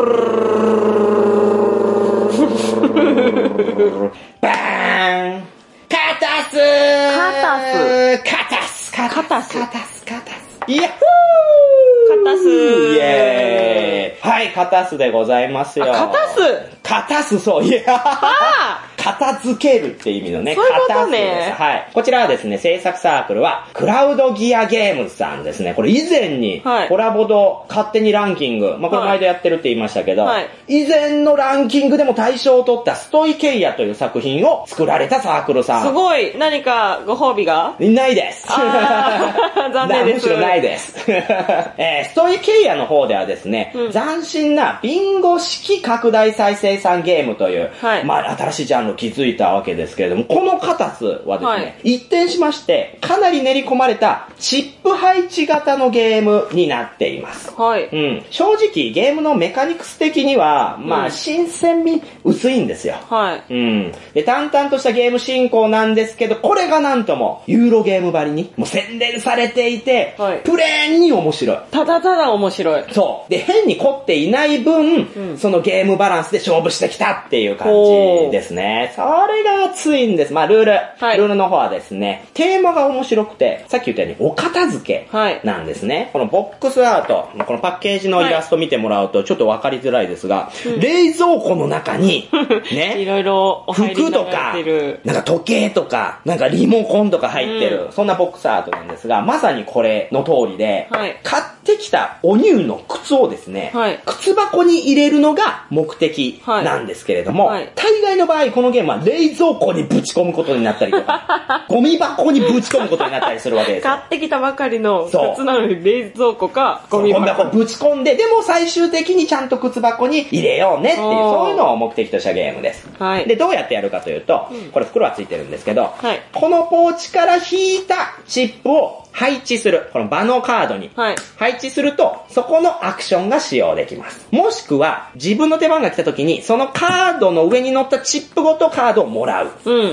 ルバーンカタスカタスカタスカタスカタスカタスカタスイヤッホーカタスイエーイはい、カタスでございますよ。 カタスカタス、そう、いや片付けるって意味のね、 そういうことね。 カタスです。はい。こちらはですね、制作サークルは、クラウドギアゲームズさんですね。これ以前に、コラボド勝手にランキング、まあ、これ毎度やってるって言いましたけど、はい、以前のランキングでも大賞を取ったストイケイヤという作品を作られたサークルさん。 すごい。何かご褒美がないです。 残念です。 むしろないです。えー、ストイケイヤの方ではですね、うん、斬新なビンゴ式拡大再生産ゲームという、はい、まあ新しいジャンルを築いたわけですけれども、このカタスはですね、はい、一転しまして、かなり練り込まれたチップ配置型のゲームになっています。 はい。 うん。正直、ゲームのメカニクス的には、まあ、うん、新鮮味薄いんですよ。 はい。 うん。で、淡々としたゲーム進行なんですけど、これがなんとも、ユーロゲームばりに、もう洗練されていて、はい、プレーンに面白い。 ただただ面白い。 そう。で、変に凝っていない分、うん、そのゲームバランスで勝負してきたっていう感じですね。それが熱いんです。まあ、ルール。はい、ルールの方はですね、テーマが面白くて、さっき言ったようにお片付けなんですね。はい、このボックスアート、このパッケージのイラスト見てもらうとちょっとわかりづらいですが、はい、冷蔵庫の中に、ね、 いろいろお入りになってる。 服とか、なんか時計とか、なんかリモコンとか入ってる、うん、そんなボックスアートなんですが、まさにこれの通りで、はい、買ってきたお乳の靴をですね、はい、靴箱に入れるのが目的なんですけれども、はいはい、大概の場合このゲームは冷蔵庫にぶち込むことになったりとか、ゴミ箱にぶち込むことになったりするわけですよ。 買ってきたばかりの靴なのに冷蔵庫かゴミ箱。 ゴミ箱ぶち込んで、でも最終的にちゃんと靴箱に入れようねっていう、そういうのを目的としたゲームです。はい、で、どうやってやるかというと、うん、これ袋はついてるんですけど、はい、このポーチから引いたチップを配置する。この場のカードに配置すると、そこのアクションが使用できます。もしくは、自分の手番が来た時に、そのカードの上に乗ったチップごとカードをもらう。 うんうんうん。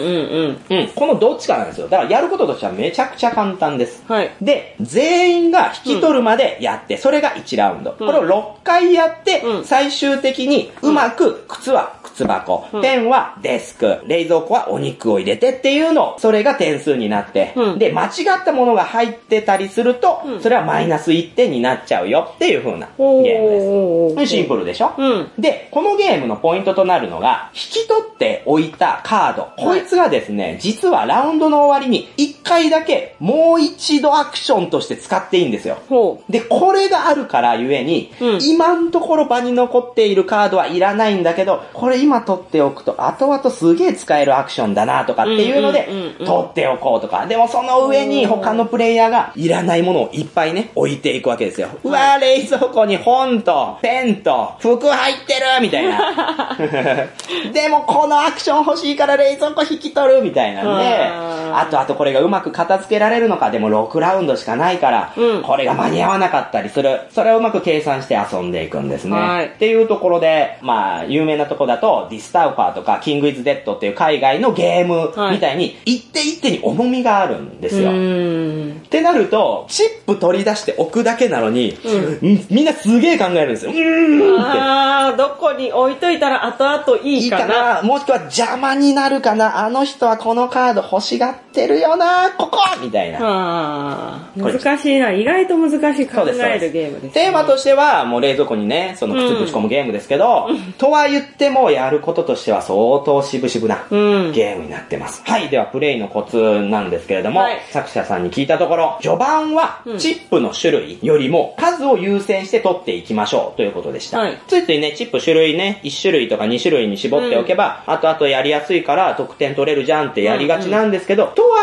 うん。このどっちかなんですよ。だからやることとしてはめちゃくちゃ簡単です。 はい。 で、全員が引き取るまでやって、うん、それがいちラウンド。これをろっかいやって、うん、最終的にうまく靴は靴箱、うん、ペンはデスク、冷蔵庫はお肉を入れてっていうの、それが点数になって、うん、で、間違ったものが入ってってたりすると、うん、それはマイナスいってんになっちゃうよっていう風なゲームです。シンプルでしょ、うん、で、このゲームのポイントとなるのが、引き取っておいたカード。こいつがですね、実はラウンドの終わりにいっかいだけもう一度アクションとして使っていいんですよ。で、これがあるからゆえに、うん、今のところ場に残っているカードはいらないんだけど、これ今取っておくと後々すげえ使えるアクションだなとかっていうので、取っておこうとか。でもその上に他のプレイヤーがいらないものをいっぱいね、置いていくわけですよ。うわー、冷蔵庫に本とペンと服入ってるみたいな。でもこのアクション欲しいから冷蔵庫引き取るみたいなんで、あとあとこれがうまく片付けられるのか、でもろくラウンドしかないから、うん、これが間に合わなかったりする。それをうまく計算して遊んでいくんですね。はい、っていうところで、まあ、有名なところだと、ディスタウファーとかキングイズデッドっていう海外のゲームみたいに、一手一手に重みがあるんですよ。うーんってなると、チップ取り出して置くだけなのに、うん、みんなすげえ考えるんですよ。うーんって。 あー、どこに置いといたら後々いいかな。いいかな。 もしくは邪魔になるかな。あの人はこのカード欲しがってるよな。ここみたいな。 あー、難しいな。意外と難しい考えるゲームです、ね。 テーマとしては、もう冷蔵庫にね、その靴ぶち込むゲームですけど、うん、とは言ってもやることとしては相当渋々なゲームになってます。うん、はい。では、プレイのコツなんですけれども、はい、作者さんに聞いたところ、序盤はチップの種類よりも数を優先して取っていきましょうということでした。はい、ついついね、チップ種類ね、いち種類とかに種類に絞っておけば、うん、後々やりやすいから得点取れるじゃんってやりがちなんですけど、うんうん、とは言っても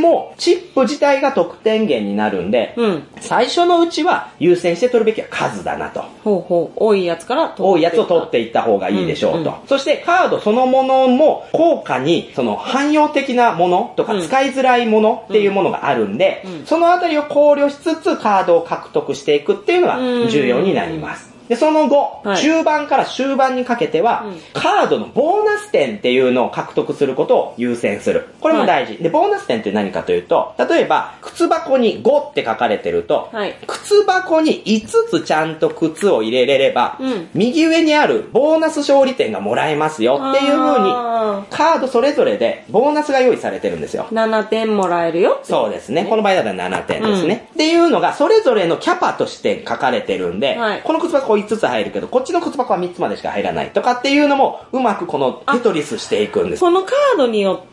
も、チップ自体が得点源になるんで、うん、最初のうちは優先して取るべきは数だなと。 ほうほう。多いやつから取っていった。 多いやつを取っていった方がいいでしょうと。うんうん、そしてカードそのものも効果に、その汎用的なものとか使いづらいものっていうものがあるんで、うんうん、そのあたりを考慮しつつカードを獲得していくっていうのが重要になります。で、その後、はい、中盤から終盤にかけては、うん、カードのボーナス点っていうのを獲得することを優先する。これも大事。はい、で、ボーナス点って何かというと、例えば、靴箱にごって書かれてると、はい、靴箱にいつつちゃんと靴を入れれれば、うん、右上にあるボーナス勝利点がもらえますよっていう風に、カードそれぞれでボーナスが用意されてるんですよ。 ななてんもらえるよ。 そうですね。この場合だったらななてんですね。うん、っていうのが、それぞれのキャパとして書かれてるんで、はい、この靴箱いつつ入るけど、こっちの靴箱はみっつまでしか入らないとかっていうのも、うまくこのテトリスしていくんです。 このカードによって、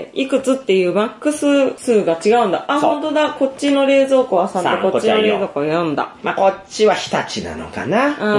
いくつっていうマックス数が違うんだ。あ、ほんとだ。こっちの冷蔵庫はさんで、こっちの冷蔵庫はよんだ。 まあ、こっちは日立なのかな。うん。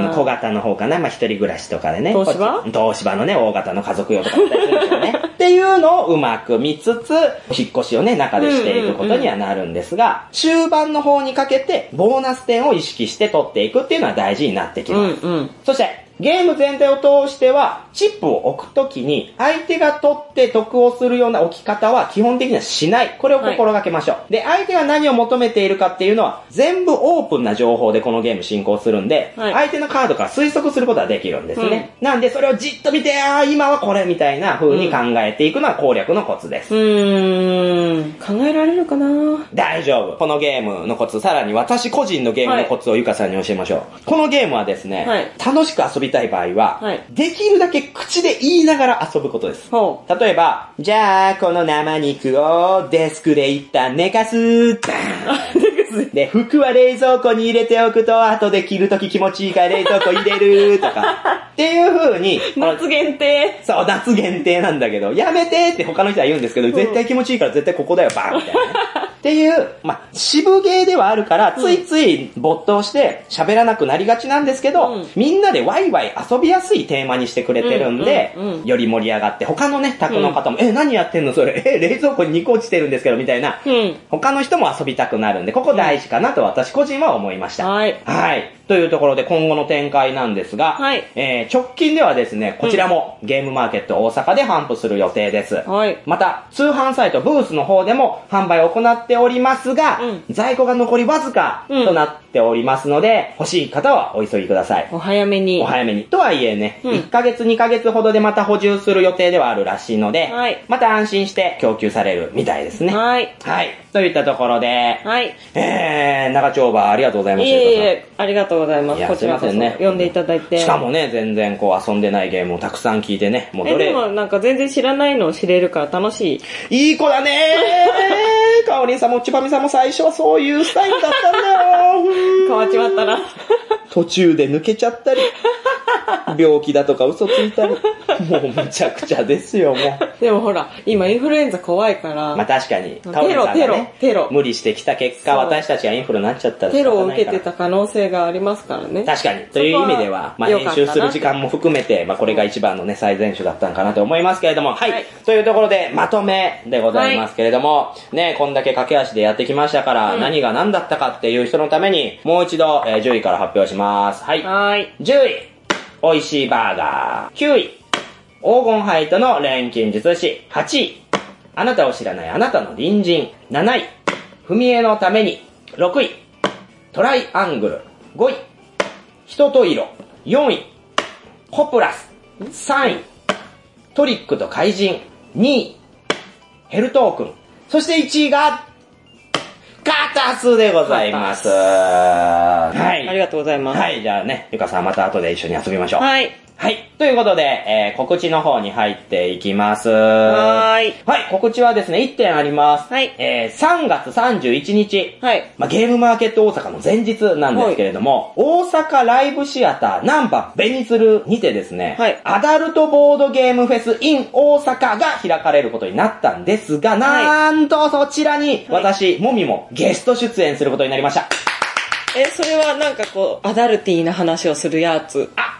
小型の方かな。まあ、一人暮らしとかでね。 東芝東芝のね、大型の家族用とかだったりするんですよね。っていうのをうまく見つつ、引っ越しをね、中でしていくことにはなるんですが、終盤の方にかけて、ボーナス点を意識して取っていくっていうのは大事になってきます。うんうん、そして、ゲーム全体を通しては、チップを置くときに、相手が取って得をするような置き方は基本的にはしない。これを心がけましょう。はい、で、相手が何を求めているかっていうのは、全部オープンな情報でこのゲーム進行するんで、はい、相手のカードから推測することができるんですね。うん、なんで、それをじっと見て、ああ、今はこれみたいな風に考えていくのは攻略のコツです。 うーん。考えられるかな？ 大丈夫。このゲームのコツ、さらに私個人のゲームのコツをゆかさんに教えましょう。はい、このゲームはですね、はい、楽しく遊びたい場合は、はい、できるだけ口で言いながら遊ぶことです。例えば、じゃあ、この生肉をデスクで一旦寝かす。で、服は冷蔵庫に入れておくと、後で着るとき気持ちいいから冷蔵庫入れるとか。っていう風に。 夏限定。 そう、夏限定なんだけど、やめてって他の人は言うんですけど、絶対気持ちいいから絶対ここだよ、バーンみたいなね。っていう、まあ、渋ゲーではあるから、ついつい没頭して喋らなくなりがちなんですけど、うん、みんなでワイワイ遊びやすいテーマにしてくれてるんで、うんうんうん、より盛り上がって、他のね、宅の方も、うん、え、何やってんのそれ、え、冷蔵庫に肉落ちてるんですけど、みたいな、うん、他の人も遊びたくなるんで、ここ大事かなと私個人は思いました。はい。はい。というところで今後の展開なんですが、はい、えー、直近ではですね、こちらもゲームマーケット大阪で販布する予定です。はい。また、通販サイトブースの方でも販売を行っておりますが、うん、在庫が残りわずかとなっておりますので、うん、欲しい方はお急ぎください。 お早めに。 お早めに。とはいえね、うん、いっかげつにかげつほどでまた補充する予定ではあるらしいので、はい、また安心して供給されるみたいですね。はい。はい。といったところで、はい。えー、長丁場ありがとうございました。 いえいえ、ありがとうございます。こちらこそね、読んでいただいて。 しかもね、全然こう遊んでないゲームをたくさん聞いてね、 もうどれ。え、でもなんか全然知らないのを知れるから楽しい。いい子だねー。かおりんさんもちばみさんも最初はそういうスタイルだったんだよ。 変わっちまったな。 途中で抜けちゃったり。病気だとか嘘ついたり。もうむちゃくちゃですよ、もう。 でもほら、今インフルエンザ怖いから。 まあ確かに。 テロ、テロ、テロ。 無理してきた結果、私たちがインフルになっちゃったらテロを受けてた可能性がありますからね。 確かに。という意味では、まあ編集する時間も含めて、まあこれが一番のね、最善手だったんかなと思いますけれども、はい。はい、というところで、まとめでございますけれども、はい、ね、こんだけ駆け足でやってきましたから、うん、何が何だったかっていう人のために、もう一度、えー、じゅういから発表します。はい。はい。じゅうい。美味しいバーガー。きゅうい。黄金ハイトの錬金術師。はちい。あなたを知らないあなたの隣人。なない。踏み絵のために。ろくい。トライアングル。ごい。人と色。よんい。コプラス。さんい。トリックと怪人。にい。ヘルトークン。そしていちいが、カタスでございます。はい。ありがとうございます。 はい。じゃあね、ゆかさんまた後で一緒に遊びましょう。はい。はい。ということで、えー、告知の方に入っていきます。はーい。はい。告知はですね、いってんあります。はい。えー、さんがつさんじゅういちにち。はい。まあ、ゲームマーケット大阪の前日なんですけれども、はい、大阪ライブシアターナンバベニツルにてですね、はい。アダルトボードゲームフェス in 大阪が開かれることになったんですが、なんとそちらに私、もみもゲスト出演することになりました。 え、それはなんかこう、アダルティーな話をするやつ。 あ、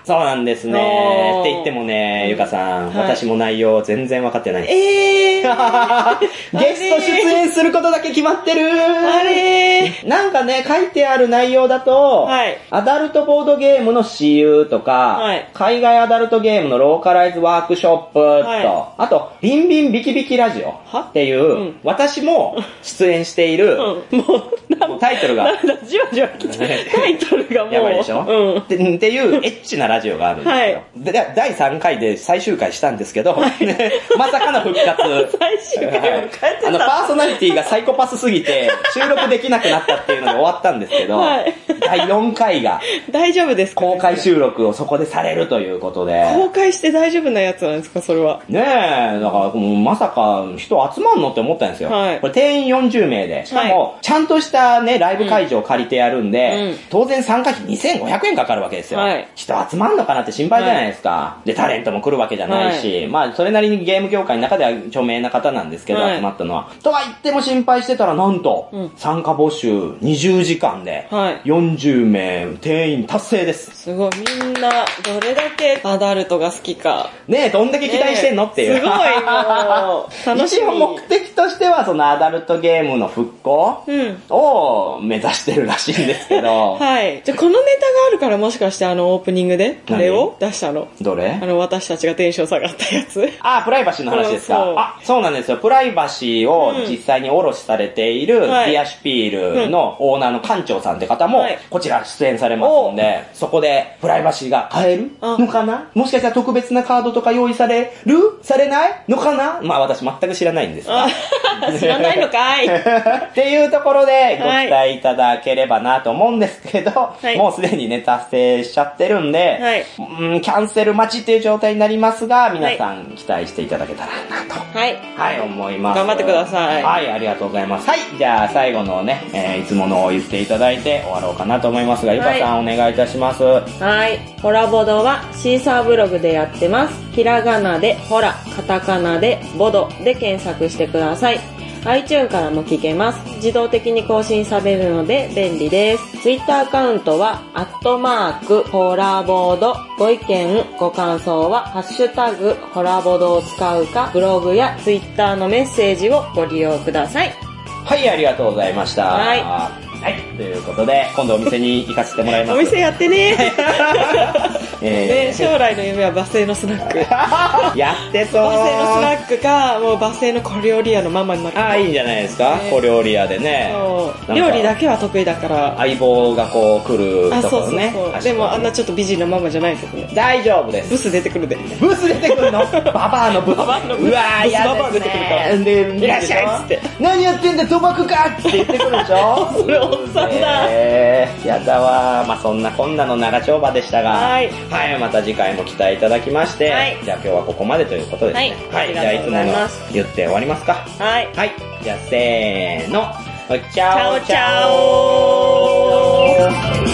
そうなんですね。って言ってもね、ゆかさん、はい、私も内容全然分かってないです。えー、ゲスト出演することだけ決まってる。あれー。なんかね、書いてある内容だと、はい、アダルトボードゲームの私有とか、はい、海外アダルトゲームのローカライズワークショップと、はい、あと、ビンビンビキビキラジオっていう、うん、私も出演している、うん、もうタイトルが、なんだ、じわじわ来て、タイトルがもう、やばいでしょ、うん、ってっていうエッチなラジオがあるんですよ。はい、でだいさんかいで最終回したんですけど、はい、まさかの復活。最終回を迎えてた。あの、パーソナリティがサイコパスすぎて、収録できなくなったっていうのが終わったんですけど、はい、だいよんかいが、大丈夫ですか、公開収録をそこでされるということで。公開して大丈夫なやつなんですか、それは。ねえ、だからもうまさか人集まんのって思ったんですよ。はい、これ定員よんじゅうめいで、しかも、はい、ちゃんとしたね、ライブ会場を借りてやるんで、うん、当然参加費にせんごひゃくえんかかるわけですよ。はい、人集まんのかなって心配じゃないですか。はい、で、タレントも来るわけじゃないし、はい、まあ、それなりにゲーム業界の中では著名な方なんですけど、はい、集まったのは。とは言っても心配してたら、なんと、うん、参加募集にじゅうじかんで、よんじゅうめい定員達成です。すごい、みんな、どれだけアダルトが好きか。ねえ、どんだけ期待してんのっていう。すごい、もう、楽しみ。一応目的としては、そのアダルトゲームの復興を目指してるらしいんですけど。はい。じゃあ、このネタがあるからもしかしてあのオープニングで、あれを出したの？どれ？あの、私たちがテンション下がったやつ。あ、プライバシーの話ですか？そうそう。あ、そうなんですよ。プライバシーを実際に卸されている、ディアシュピールのオーナーの館長さんって方も、こちら出演されますんで、そこでプライバシーが買えるのかな？もしかしたら特別なカードとか用意される？されないのかな？まあ私全く知らないんですが。知らないのかいっていうところでご期待いただければなと思うんですけど、はい、もうすでにね、達成しちゃってるんで、はい、うん、キャンセル待ちっていう状態になりますが、皆さん期待していただけたらなと。はい。はい、思います。頑張ってください。はい、ありがとうございます。はい、じゃあ最後のね、えー、いつものを言っていただいて終わろうかなと思いますが、ゆかさん、はい、お願いいたします。はい。ホラボドはシーサーブログでやってます。ひらがなでホラ、カタカナでボドで検索してください。iTunes からも聞けます。自動的に更新されるので便利です。Twitter アカウントは、アットマーク、ホラボード。ご意見、ご感想は、ハッシュタグ、ホラボドを使うか、ブログや Twitter のメッセージをご利用ください。はい、ありがとうございました。はい。はい、ということで、今度お店に行かせてもらいます。お店やってねえー、将来の夢はバス停のスナック。やってそう。バス停のスナックか、もうバス停の小料理屋のママになる。ああ、いいんじゃないですか、ね、小料理屋でね。そう。料理だけは得意だから。相棒がこう来るところね。あ、そうそうそう。でもあんなちょっと美人なママじゃないですよね。大丈夫です。ブス出てくるで。ブス出てくるのババアのブス。ババアのブス。うわー、やだね。ババア出てくるから。で、いらっしゃいっつって。何やってんだ、賭博かって言ってくるでしょ。それおっさんだ。えー、やだわー。まあそんなこんなの長丁場でしたが。はい。はい、また次回も期待いただきまして、はい、じゃあ今日はここまでということですね。はい。はい、じゃあいつもの言って終わりますか。はい。はい。じゃあせーの。チャオチャオ。